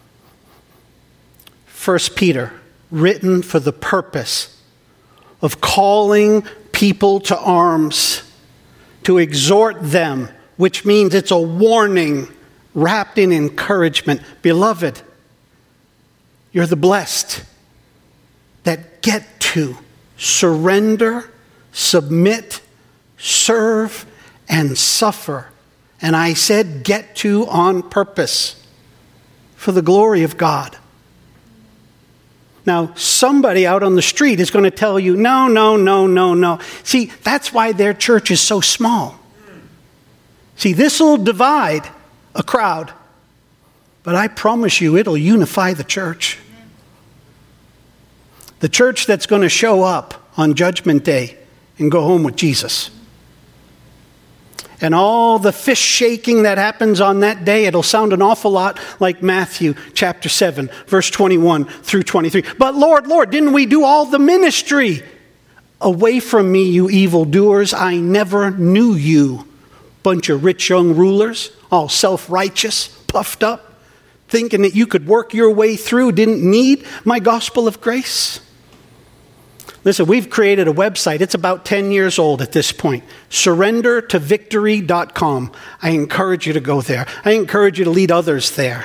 1 Peter, written for the purpose of calling people to arms, to exhort them, which means it's a warning wrapped in encouragement. Beloved, you're the blessed that get to surrender, submit, serve, and suffer. And I said get to on purpose for the glory of God. Now, somebody out on the street is going to tell you, no. See, that's why their church is so small. See, this will divide a crowd, but I promise you it'll unify the church. The church that's going to show up on Judgment Day and go home with Jesus. And all the fist shaking that happens on that day, it'll sound an awful lot like Matthew chapter 7, verse 21 through 23. But Lord, didn't we do all the ministry? Away from me, you evildoers, I never knew you. Bunch of rich young rulers, all self-righteous, puffed up, thinking that you could work your way through, didn't need my gospel of grace. Listen, we've created a website. It's about 10 years old at this point. SurrenderToVictory.com. I encourage you to go there. I encourage you to lead others there.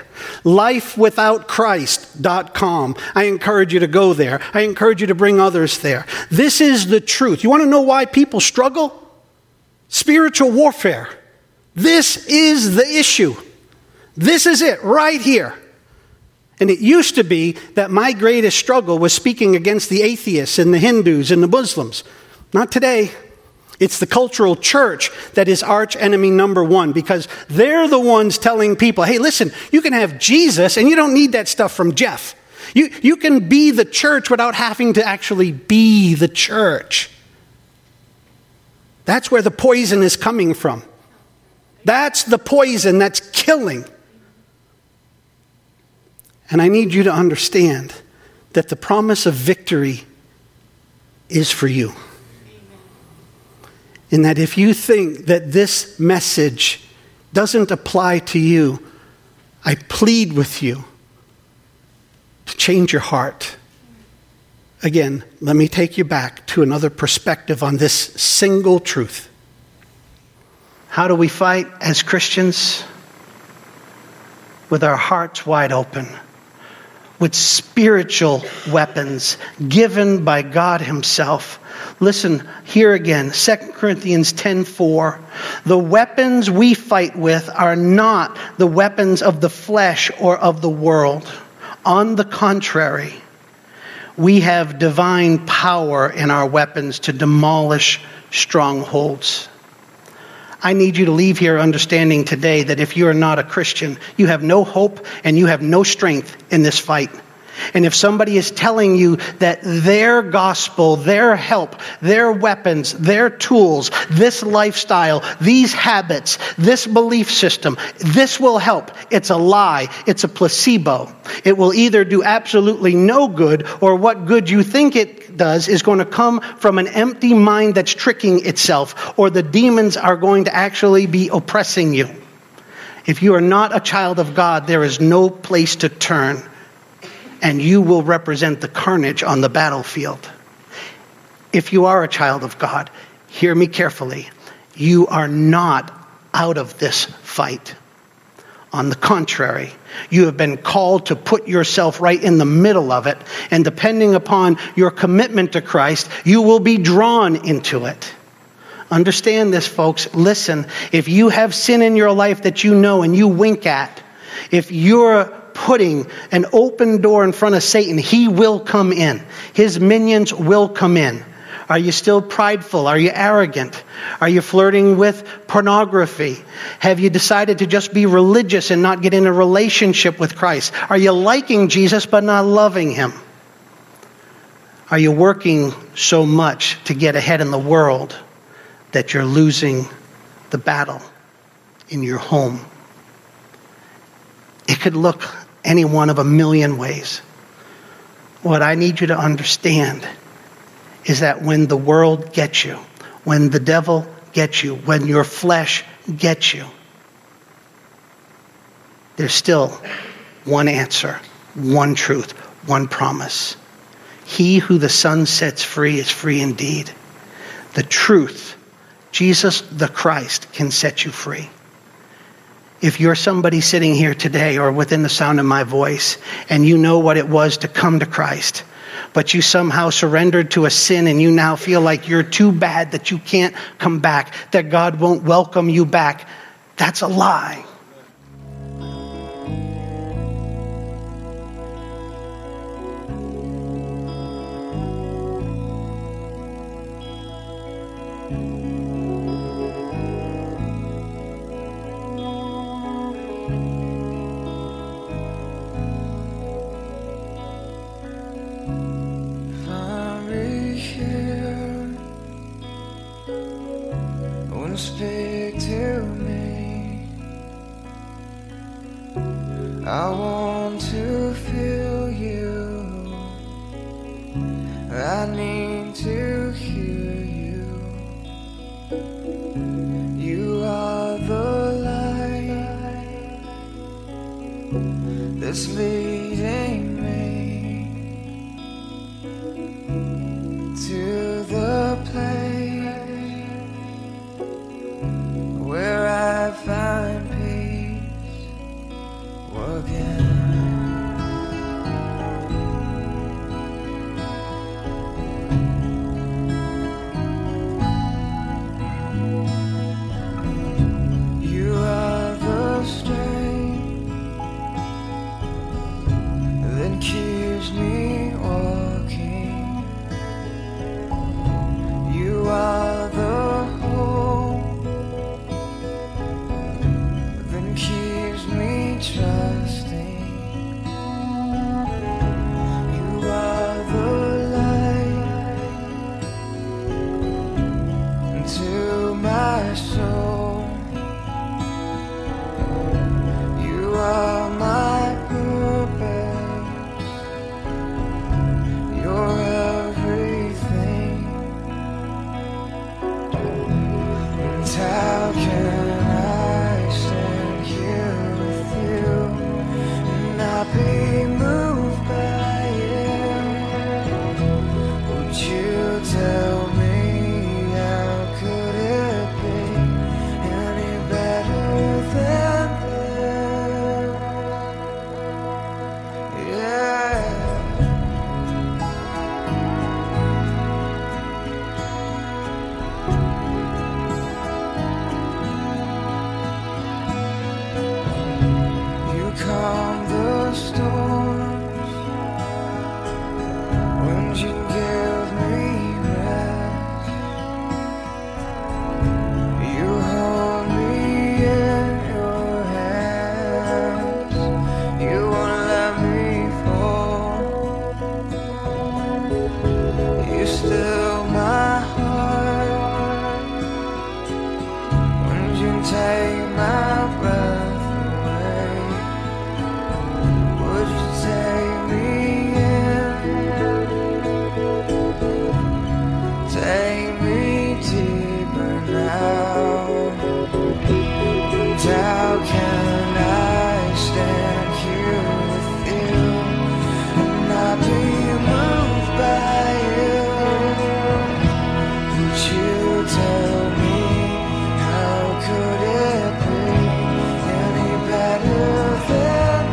LifeWithoutChrist.com. I encourage you to go there. I encourage you to bring others there. This is the truth. You want to know why people struggle? Spiritual warfare. This is the issue. This is it right here. And it used to be that my greatest struggle was speaking against the atheists and the Hindus and the Muslims. Not today. It's the cultural church that is arch enemy number one, because they're the ones telling people, hey, listen, you can have Jesus and you don't need that stuff from Jeff. You can be the church without having to actually be the church. That's where the poison is coming from. That's the poison that's killing. And I need you to understand that the promise of victory is for you. And that if you think that this message doesn't apply to you, I plead with you to change your heart. Again, let me take you back to another perspective on this single truth. How do we fight as Christians? With our hearts wide open. With spiritual weapons given by God himself. Listen, here again, 2 Corinthians 10:4. The weapons we fight with are not the weapons of the flesh or of the world. On the contrary, we have divine power in our weapons to demolish strongholds. I need you to leave here understanding today that if you are not a Christian, you have no hope and you have no strength in this fight. And if somebody is telling you that their gospel, their help, their weapons, their tools, this lifestyle, these habits, this belief system, this will help, it's a lie. It's a placebo. It will either do absolutely no good, or what good you think it does is going to come from an empty mind that's tricking itself, or the demons are going to actually be oppressing you. If you are not a child of God, there is no place to turn. And you will represent the carnage on the battlefield. If you are a child of God, hear me carefully. You are not out of this fight. On the contrary, you have been called to put yourself right in the middle of it. And depending upon your commitment to Christ, you will be drawn into it. Understand this, folks. Listen, if you have sin in your life that you know and you wink at, if you're putting an open door in front of Satan, he will come in. His minions will come in. Are you still prideful? Are you arrogant? Are you flirting with pornography? Have you decided to just be religious and not get in a relationship with Christ? Are you liking Jesus but not loving him? Are you working so much to get ahead in the world that you're losing the battle in your home? It could look any one of a million ways. What I need you to understand is that when the world gets you, when the devil gets you, when your flesh gets you, there's still one answer, one truth, one promise. He who the Son sets free is free indeed. The truth, Jesus the Christ, can set you free. If you're somebody sitting here today or within the sound of my voice and you know what it was to come to Christ, but you somehow surrendered to a sin and you now feel like you're too bad that you can't come back, that God won't welcome you back, that's a lie. Speak to me. I want to feel you. I need to hear you. You are the light that's leading me to then keeps me walking. You are the hope, then keeps me trusting. You are the light into my soul. You are my purpose. You're everything. And how can I stand here with you and not be moved by you? Would you tell me how could it be any better than this? Yeah. You calm the storms when you give me rest. You hold me in your hands. You won't let me fall. You still my heart when you take my breath away. Would you take me in? Take me deeper now. And how can I stand here with you and not be moved by you? Would you tell me how could it be any better than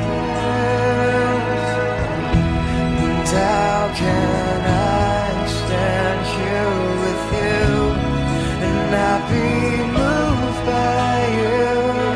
this? And how can I stand here with you and not be moved by you?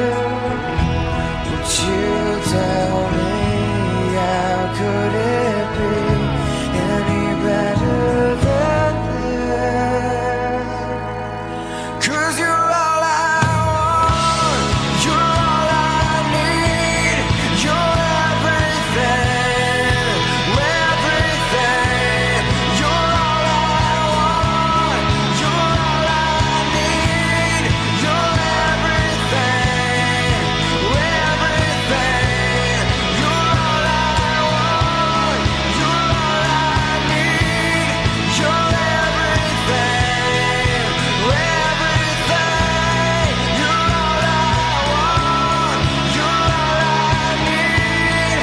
Would you tell me how could it be any better than this? 'Cause you're all I want, you're all I need, you're everything, everything. You're all I want, you're all I need, you're everything, everything. You're all I want, you're all I need, you're everything, everything. You're all I want, you're all I need,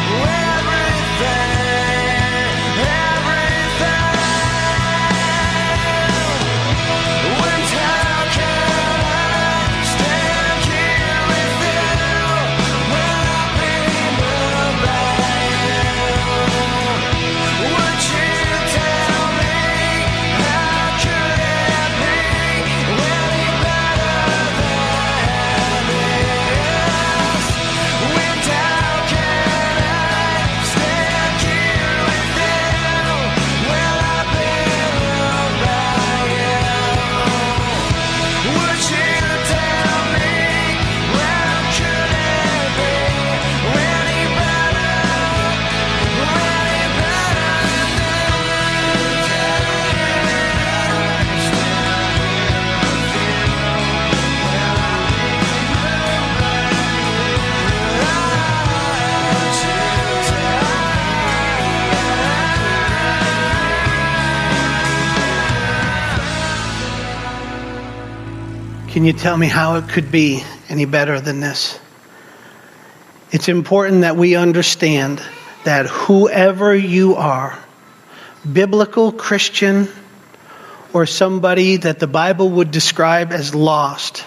everything, everything. When how can I stand here with you when I've been moved by you? Would you tell me how could it be any better than this? When how can I stand here with you when I've been moved by you? Would you tell me how could it be any better, any Can you tell me how it could be any better than this? It's important that we understand that whoever you are, biblical, Christian, or somebody that the Bible would describe as lost,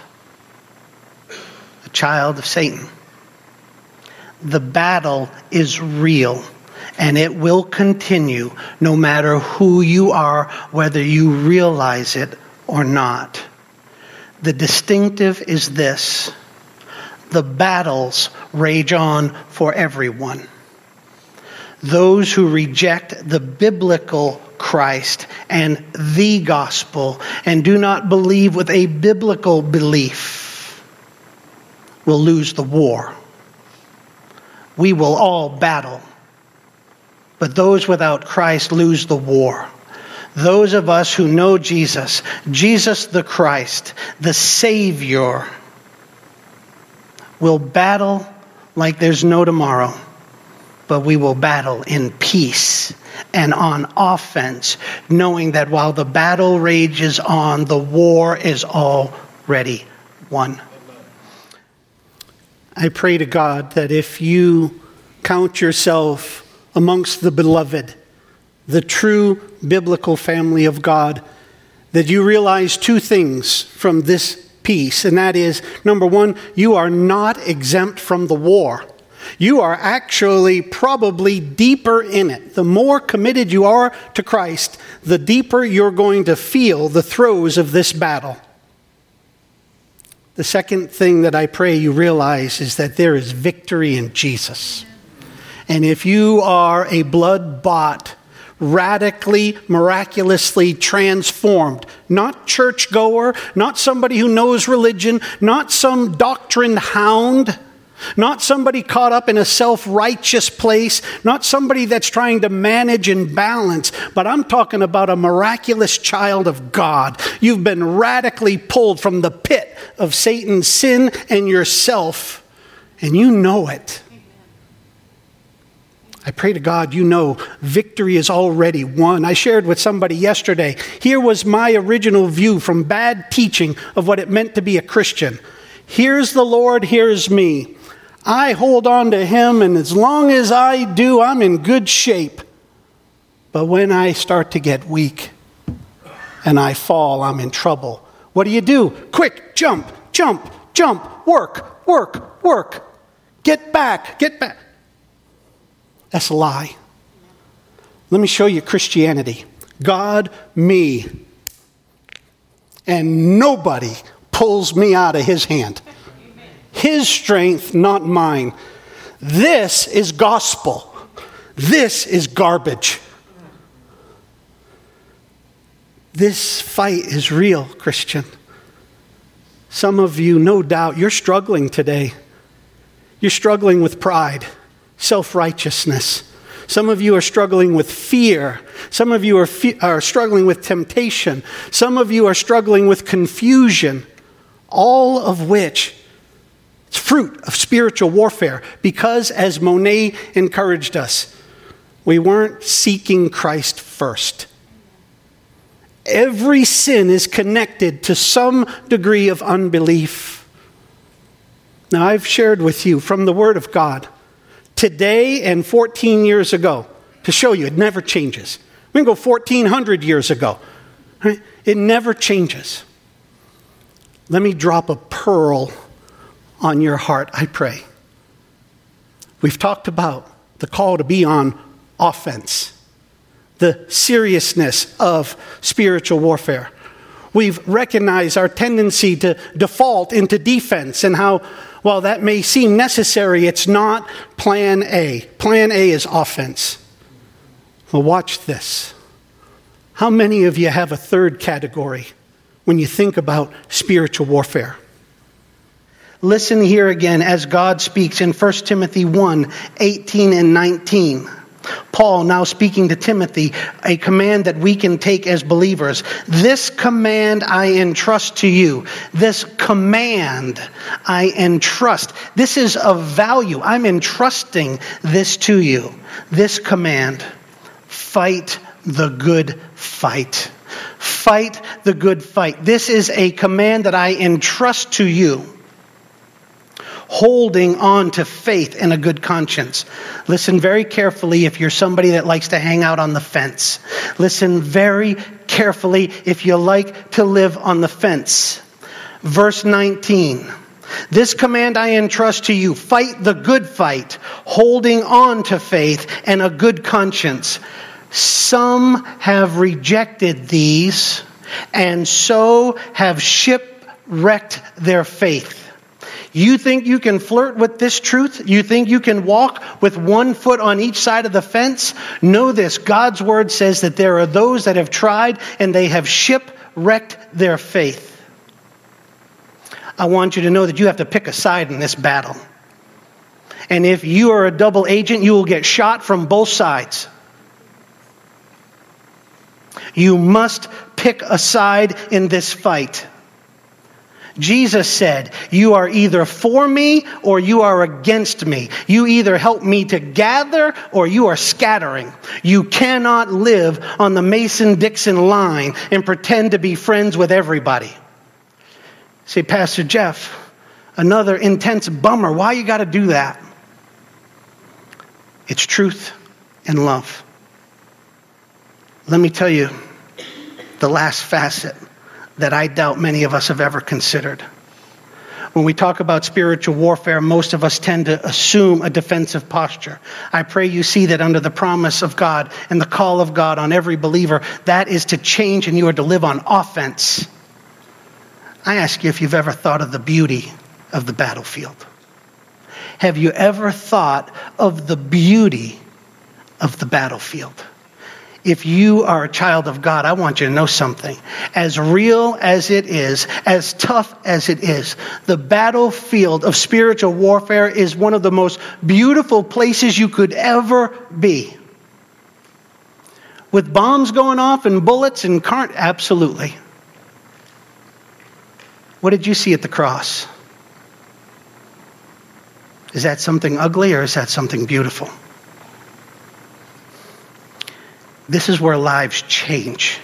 a child of Satan, the battle is real and it will continue no matter who you are, whether you realize it or not. The distinctive is this: the battles rage on for everyone. those who reject the biblical Christ and the gospel and do not believe with a biblical belief will lose the war. We will all battle, but those without Christ lose the war. Those of us who know Jesus, Jesus the Christ, the Savior, will battle like there's no tomorrow, but we will battle in peace and on offense, knowing that while the battle rages on, the war is already won. I pray to God that if you count yourself amongst the beloved, the true biblical family of God, that you realize two things from this piece, and that is, number one, you are not exempt from the war. You are actually probably deeper in it. The more committed you are to Christ, the deeper you're going to feel the throes of this battle. The second thing that I pray you realize is that there is victory in Jesus. And if you are a blood-bought, radically, miraculously transformed, not churchgoer, not somebody who knows religion, not some doctrine hound, not somebody caught up in a self-righteous place, not somebody that's trying to manage and balance, but I'm talking about a miraculous child of God. You've been radically pulled from the pit of Satan's sin and yourself, and you know it. I pray to God you know victory is already won. I shared with somebody yesterday, here was my original view from bad teaching of what it meant to be a Christian. Here's the Lord, here's me. I hold on to him, and as long as I do, I'm in good shape. But when I start to get weak and I fall, I'm in trouble. What do? Quick, jump, jump, jump, work, work, work. Get back, get back. That's a lie. Let me show you Christianity. God, me, and nobody pulls me out of his hand. His strength, not mine. This is gospel. This is garbage. This fight is real, Christian. Some of you, no doubt, you're struggling today. You're struggling with pride, self-righteousness. Some of you are struggling with fear. Some of you are struggling with temptation. Some of you are struggling with confusion. All of which is fruit of spiritual warfare. Because, as Monet encouraged us, we weren't seeking Christ first. Every sin is connected to some degree of unbelief. Now, I've shared with you from the Word of God today and 14 years ago to show you it never changes. We can go 1,400 years ago. Right? It never changes. Let me drop a pearl on your heart, I pray. We've talked about the call to be on offense, the seriousness of spiritual warfare. We've recognized our tendency to default into defense and how, while that may seem necessary, it's not plan A. Plan A is offense. Well, watch this. How many of you have a third category when you think about spiritual warfare? Listen here again as God speaks in 1 Timothy 1, 18 and 19. Paul now speaking to Timothy, a command that we can take as believers. This command I entrust to you. This command I entrust. This is of value. I'm entrusting this to you. This command. Fight the good fight. Fight the good fight. This is a command that I entrust to you. Holding on to faith and a good conscience. Listen very carefully if you're somebody that likes to hang out on the fence. Listen very carefully if you like to live on the fence. Verse 19. This command I entrust to you. Fight the good fight, holding on to faith and a good conscience. Some have rejected these and so have shipwrecked their faith. You think you can flirt with this truth? You think you can walk with one foot on each side of the fence? Know this, God's word says that there are those that have tried and they have shipwrecked their faith. I want you to know that you have to pick a side in this battle. And if you are a double agent, you will get shot from both sides. You must pick a side in this fight. Jesus said, you are either for me or you are against me. You either help me to gather or you are scattering. You cannot live on the Mason-Dixon line and pretend to be friends with everybody. Say, Pastor Jeff, another intense bummer. Why you got to do that? It's truth and love. Let me tell you the last facet that I doubt many of us have ever considered. When we talk about spiritual warfare, most of us tend to assume a defensive posture. I pray you see that under the promise of God and the call of God on every believer, that is to change and you are to live on offense. I ask you if you've ever thought of the beauty of the battlefield. Have you ever thought of the beauty of the battlefield? If you are a child of God, I want you to know something. As real as it is, as tough as it is, the battlefield of spiritual warfare is one of the most beautiful places you could ever be. With bombs going off and bullets and absolutely. What did you see at the cross? Is that something ugly or is that something beautiful? This is where lives change.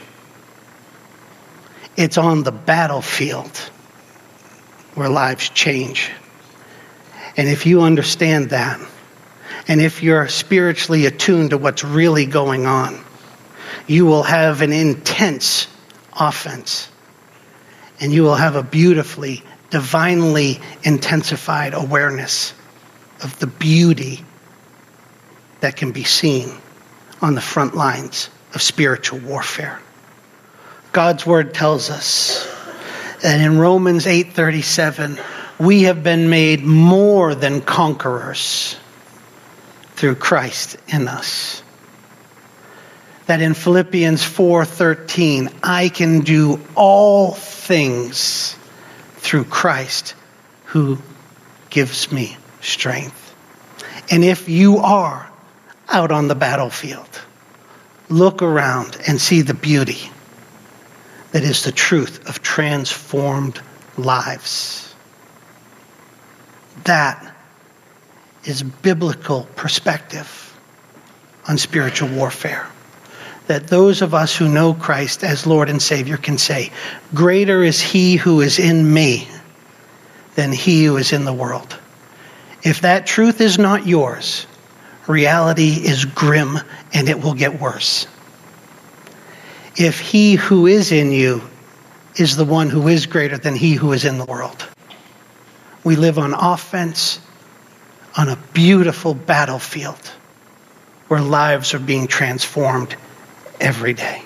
It's on the battlefield where lives change. And if you understand that, and if you're spiritually attuned to what's really going on, you will have an intense offense. And you will have a beautifully, divinely intensified awareness of the beauty that can be seen on the front lines of spiritual warfare. God's word tells us that in Romans 8:37, we have been made more than conquerors through Christ in us. That in Philippians 4:13, I can do all things through Christ who gives me strength. And if you are out on the battlefield, look around and see the beauty that is the truth of transformed lives. That is biblical perspective on spiritual warfare. That those of us who know Christ as Lord and Savior can say, greater is He who is in me than he who is in the world. If that truth is not yours, reality is grim and it will get worse. If He who is in you is the one who is greater than he who is in the world. We live on offense on a beautiful battlefield where lives are being transformed every day.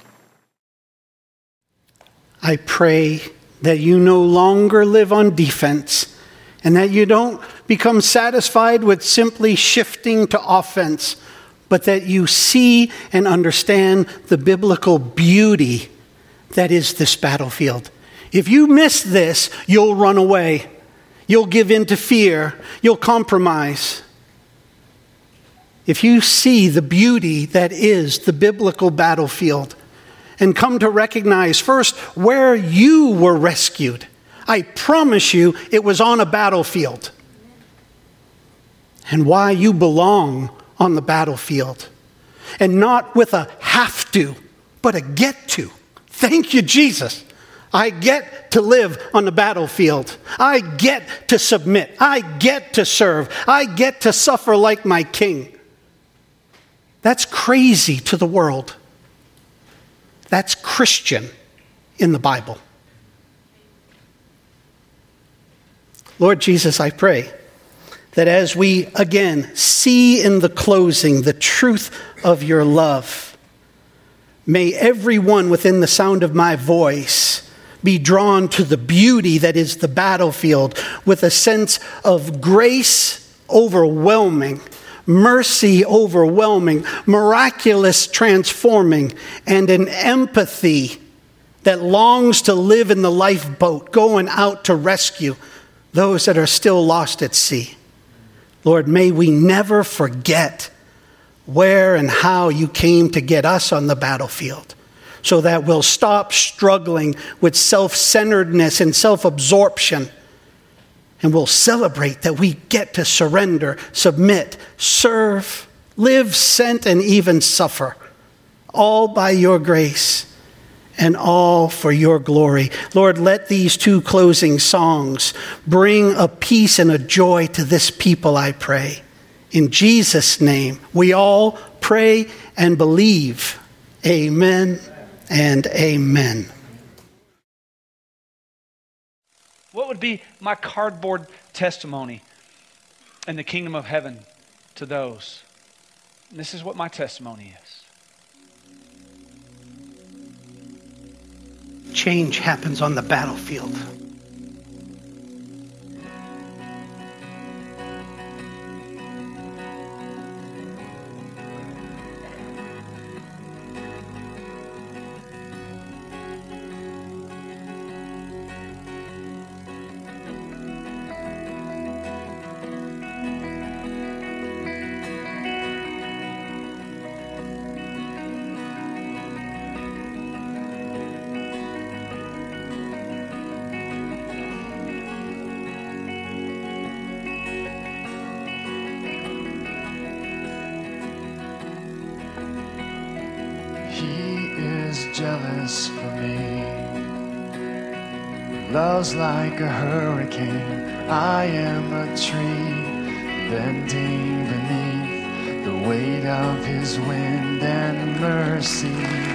I pray that you no longer live on defense and that you don't become satisfied with simply shifting to offense, but that you see and understand the biblical beauty that is this battlefield. If you miss this, you'll run away. You'll give in to fear. You'll compromise. If you see the beauty that is the biblical battlefield and come to recognize first where you were rescued, I promise you it was on a battlefield, and why you belong on the battlefield, and not with a have to, but a get to. Thank you, Jesus. I get to live on the battlefield. I get to submit. I get to serve. I get to suffer like my King. That's crazy to the world. That's Christian in the Bible. Lord Jesus, I pray that as we again see in the closing the truth of your love, may everyone within the sound of my voice be drawn to the beauty that is the battlefield with a sense of grace overwhelming, mercy overwhelming, miraculous transforming, and an empathy that longs to live in the lifeboat, going out to rescue those that are still lost at sea. Lord, may we never forget where and how you came to get us on the battlefield, so that we'll stop struggling with self-centeredness and self-absorption, and we'll celebrate that we get to surrender, submit, serve, live, sent, and even suffer, all by your grace and all for your glory. Lord, let these two closing songs bring a peace and a joy to this people, I pray. In Jesus' name, we all pray and believe. Amen and amen. What would be my cardboard testimony in the kingdom of heaven to those? And this is what my testimony is. Change happens on the battlefield. Jealous for me, love's like a hurricane. I am a tree bending beneath the weight of his wind and mercy.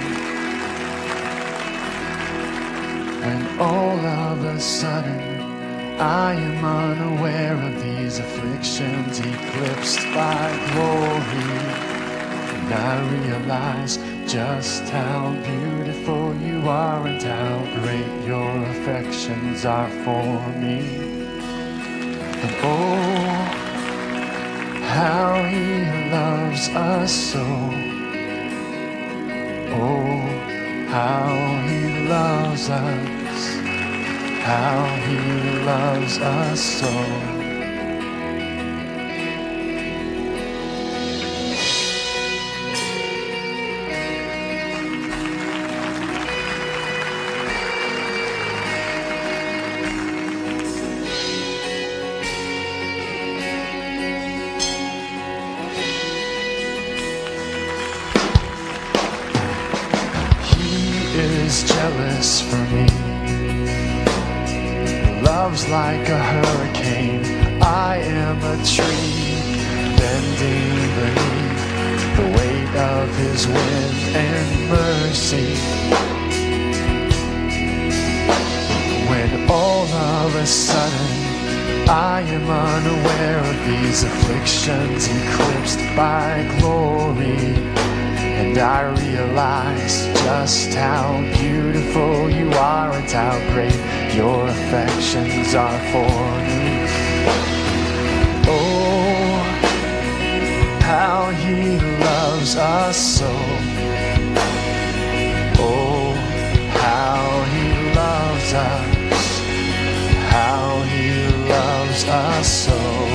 And all of a sudden I am unaware of these afflictions eclipsed by glory, and I realize just how beautiful you are and how great your affections are for me. And oh, how he loves us so. Oh, how he loves us. How he loves us so. Jealous for me, love's like a hurricane. I am a tree bending beneath the weight of his wind and mercy. When all of a sudden I am unaware of these afflictions eclipsed by glory, and I realize just how beautiful you are and how great your affections are for me. Oh, how he loves us so. Oh, how he loves us. How he loves us so.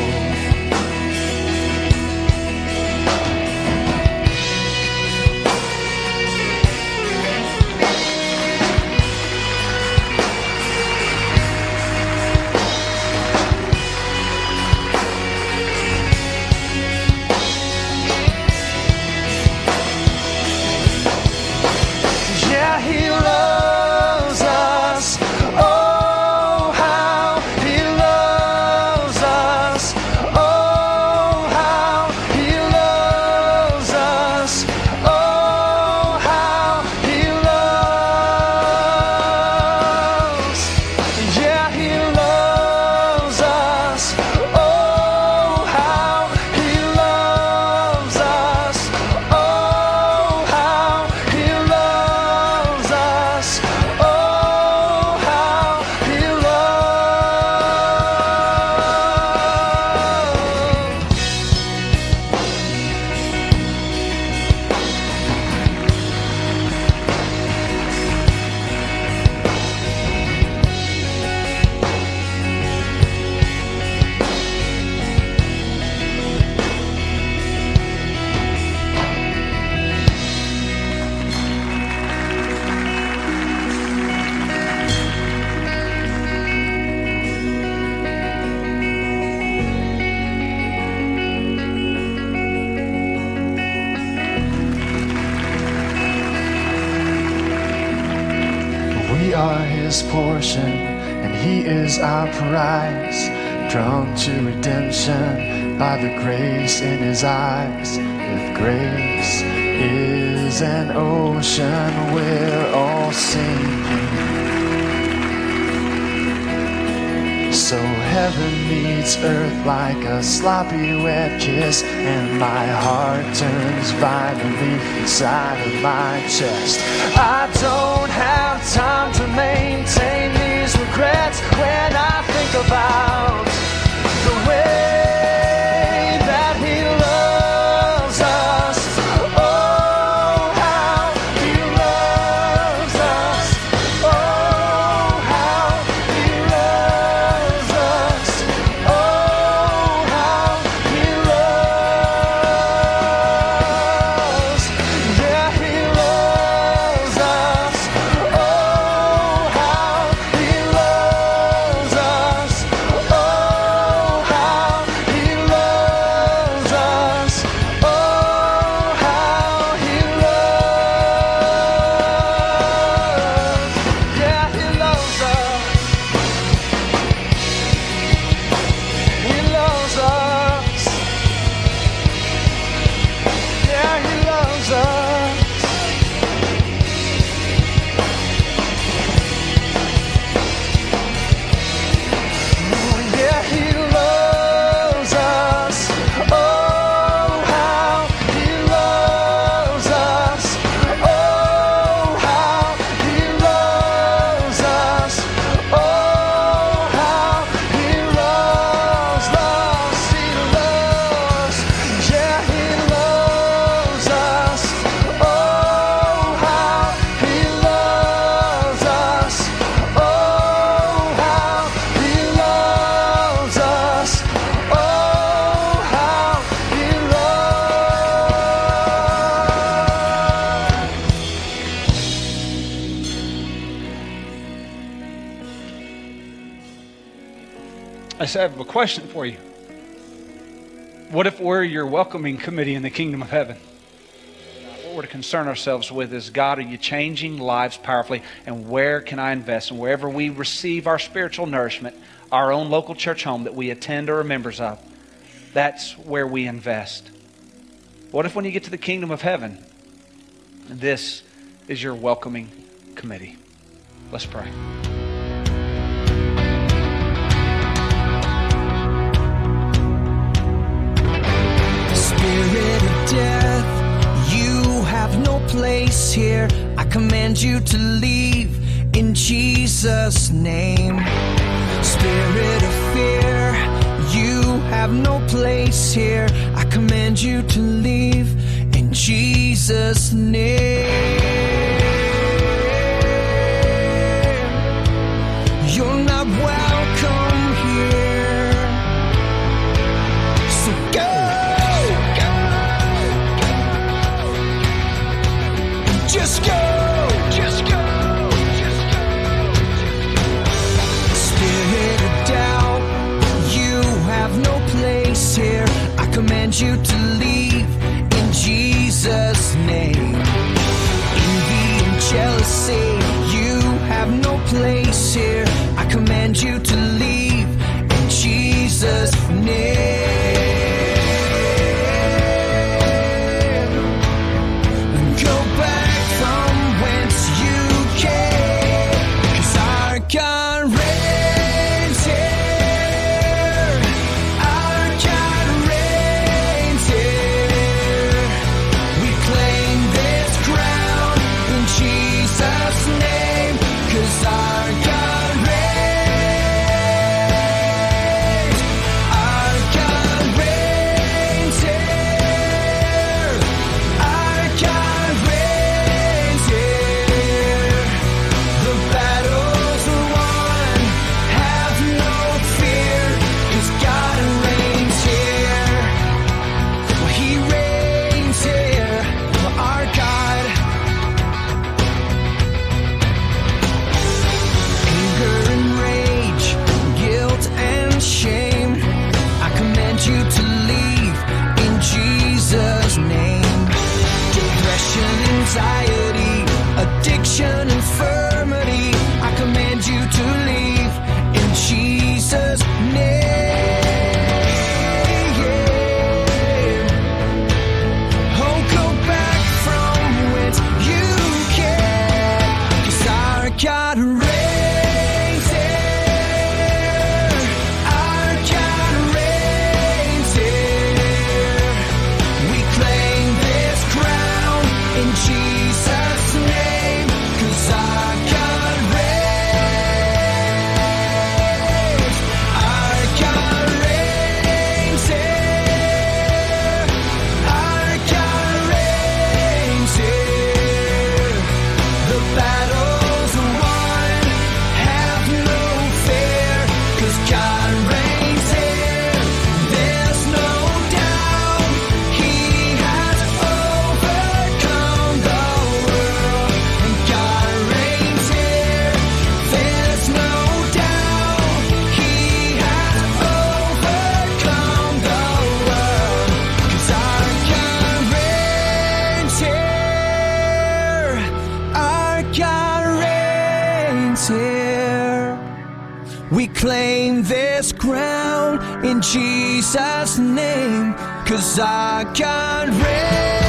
are his portion, and he is our prize, drawn to redemption by the grace in his eyes. If grace is an ocean, we're all sinking. So heaven meets earth like a sloppy wet kiss, and my heart turns violently inside of my chest. I don't have time to maintain these regrets when I think about the way that he loves us. Oh, how he loves us. Oh, how he loves us. Oh, how he loves. Yeah, he loves us. Oh, how he loves us. Oh, how he loves us. Oh, how he loves. Yeah, he loves us. He loves us. Yeah, he loves us. Oh, yeah, he loves us. Oh, how he loves us. Oh, how he loves us. Oh, how he loves us. He loves. Yeah, he loves us. Oh, how he loves us. Oh, how he loves us. Oh, how he I said, I have a question for you. What if we're your welcoming committee in the kingdom of heaven? What we're to concern ourselves with is, God, are you changing lives powerfully? And where can I invest? And wherever we receive our spiritual nourishment, our own local church home that we attend or are members of, that's where we invest. What if when you get to the kingdom of heaven, this is your welcoming committee? Let's pray. Spirit of death, you have no place here. I command you to leave in Jesus' name. Spirit of fear, you have no place here. I command you to leave in Jesus' name. You're not welcome here. So go. Just go, just go, just go. Spirit of doubt, you have no place here. I command you to leave in Jesus' name. Envy and jealousy, you have no place here. I command you to leave in Jesus' name. Go back from whence you came, 'cause our God reigns here. Our God reigns here. We claim this ground in Jesus' name, 'cause our God reigns. Our God reigns here. Our God reigns here. The battles are won. Have no fear, 'cause God reigns here. Well, he reigns here. Well, our God. Anger and rage, guilt and shame, I command you to leave in Jesus' name. Depression, anxiety, addiction, infirmity, I in Jesus' name, 'cause our God reigns. Our God reigns here. Our God reigns here. The battle's won, have no fear, 'cause God reigns here. There's no doubt He has overcome the world, and God reigns here. There's no doubt He has overcome the world, 'cause our God reigns here. Our God reigns here. We claim this ground in Jesus' name, 'cause our God reigns.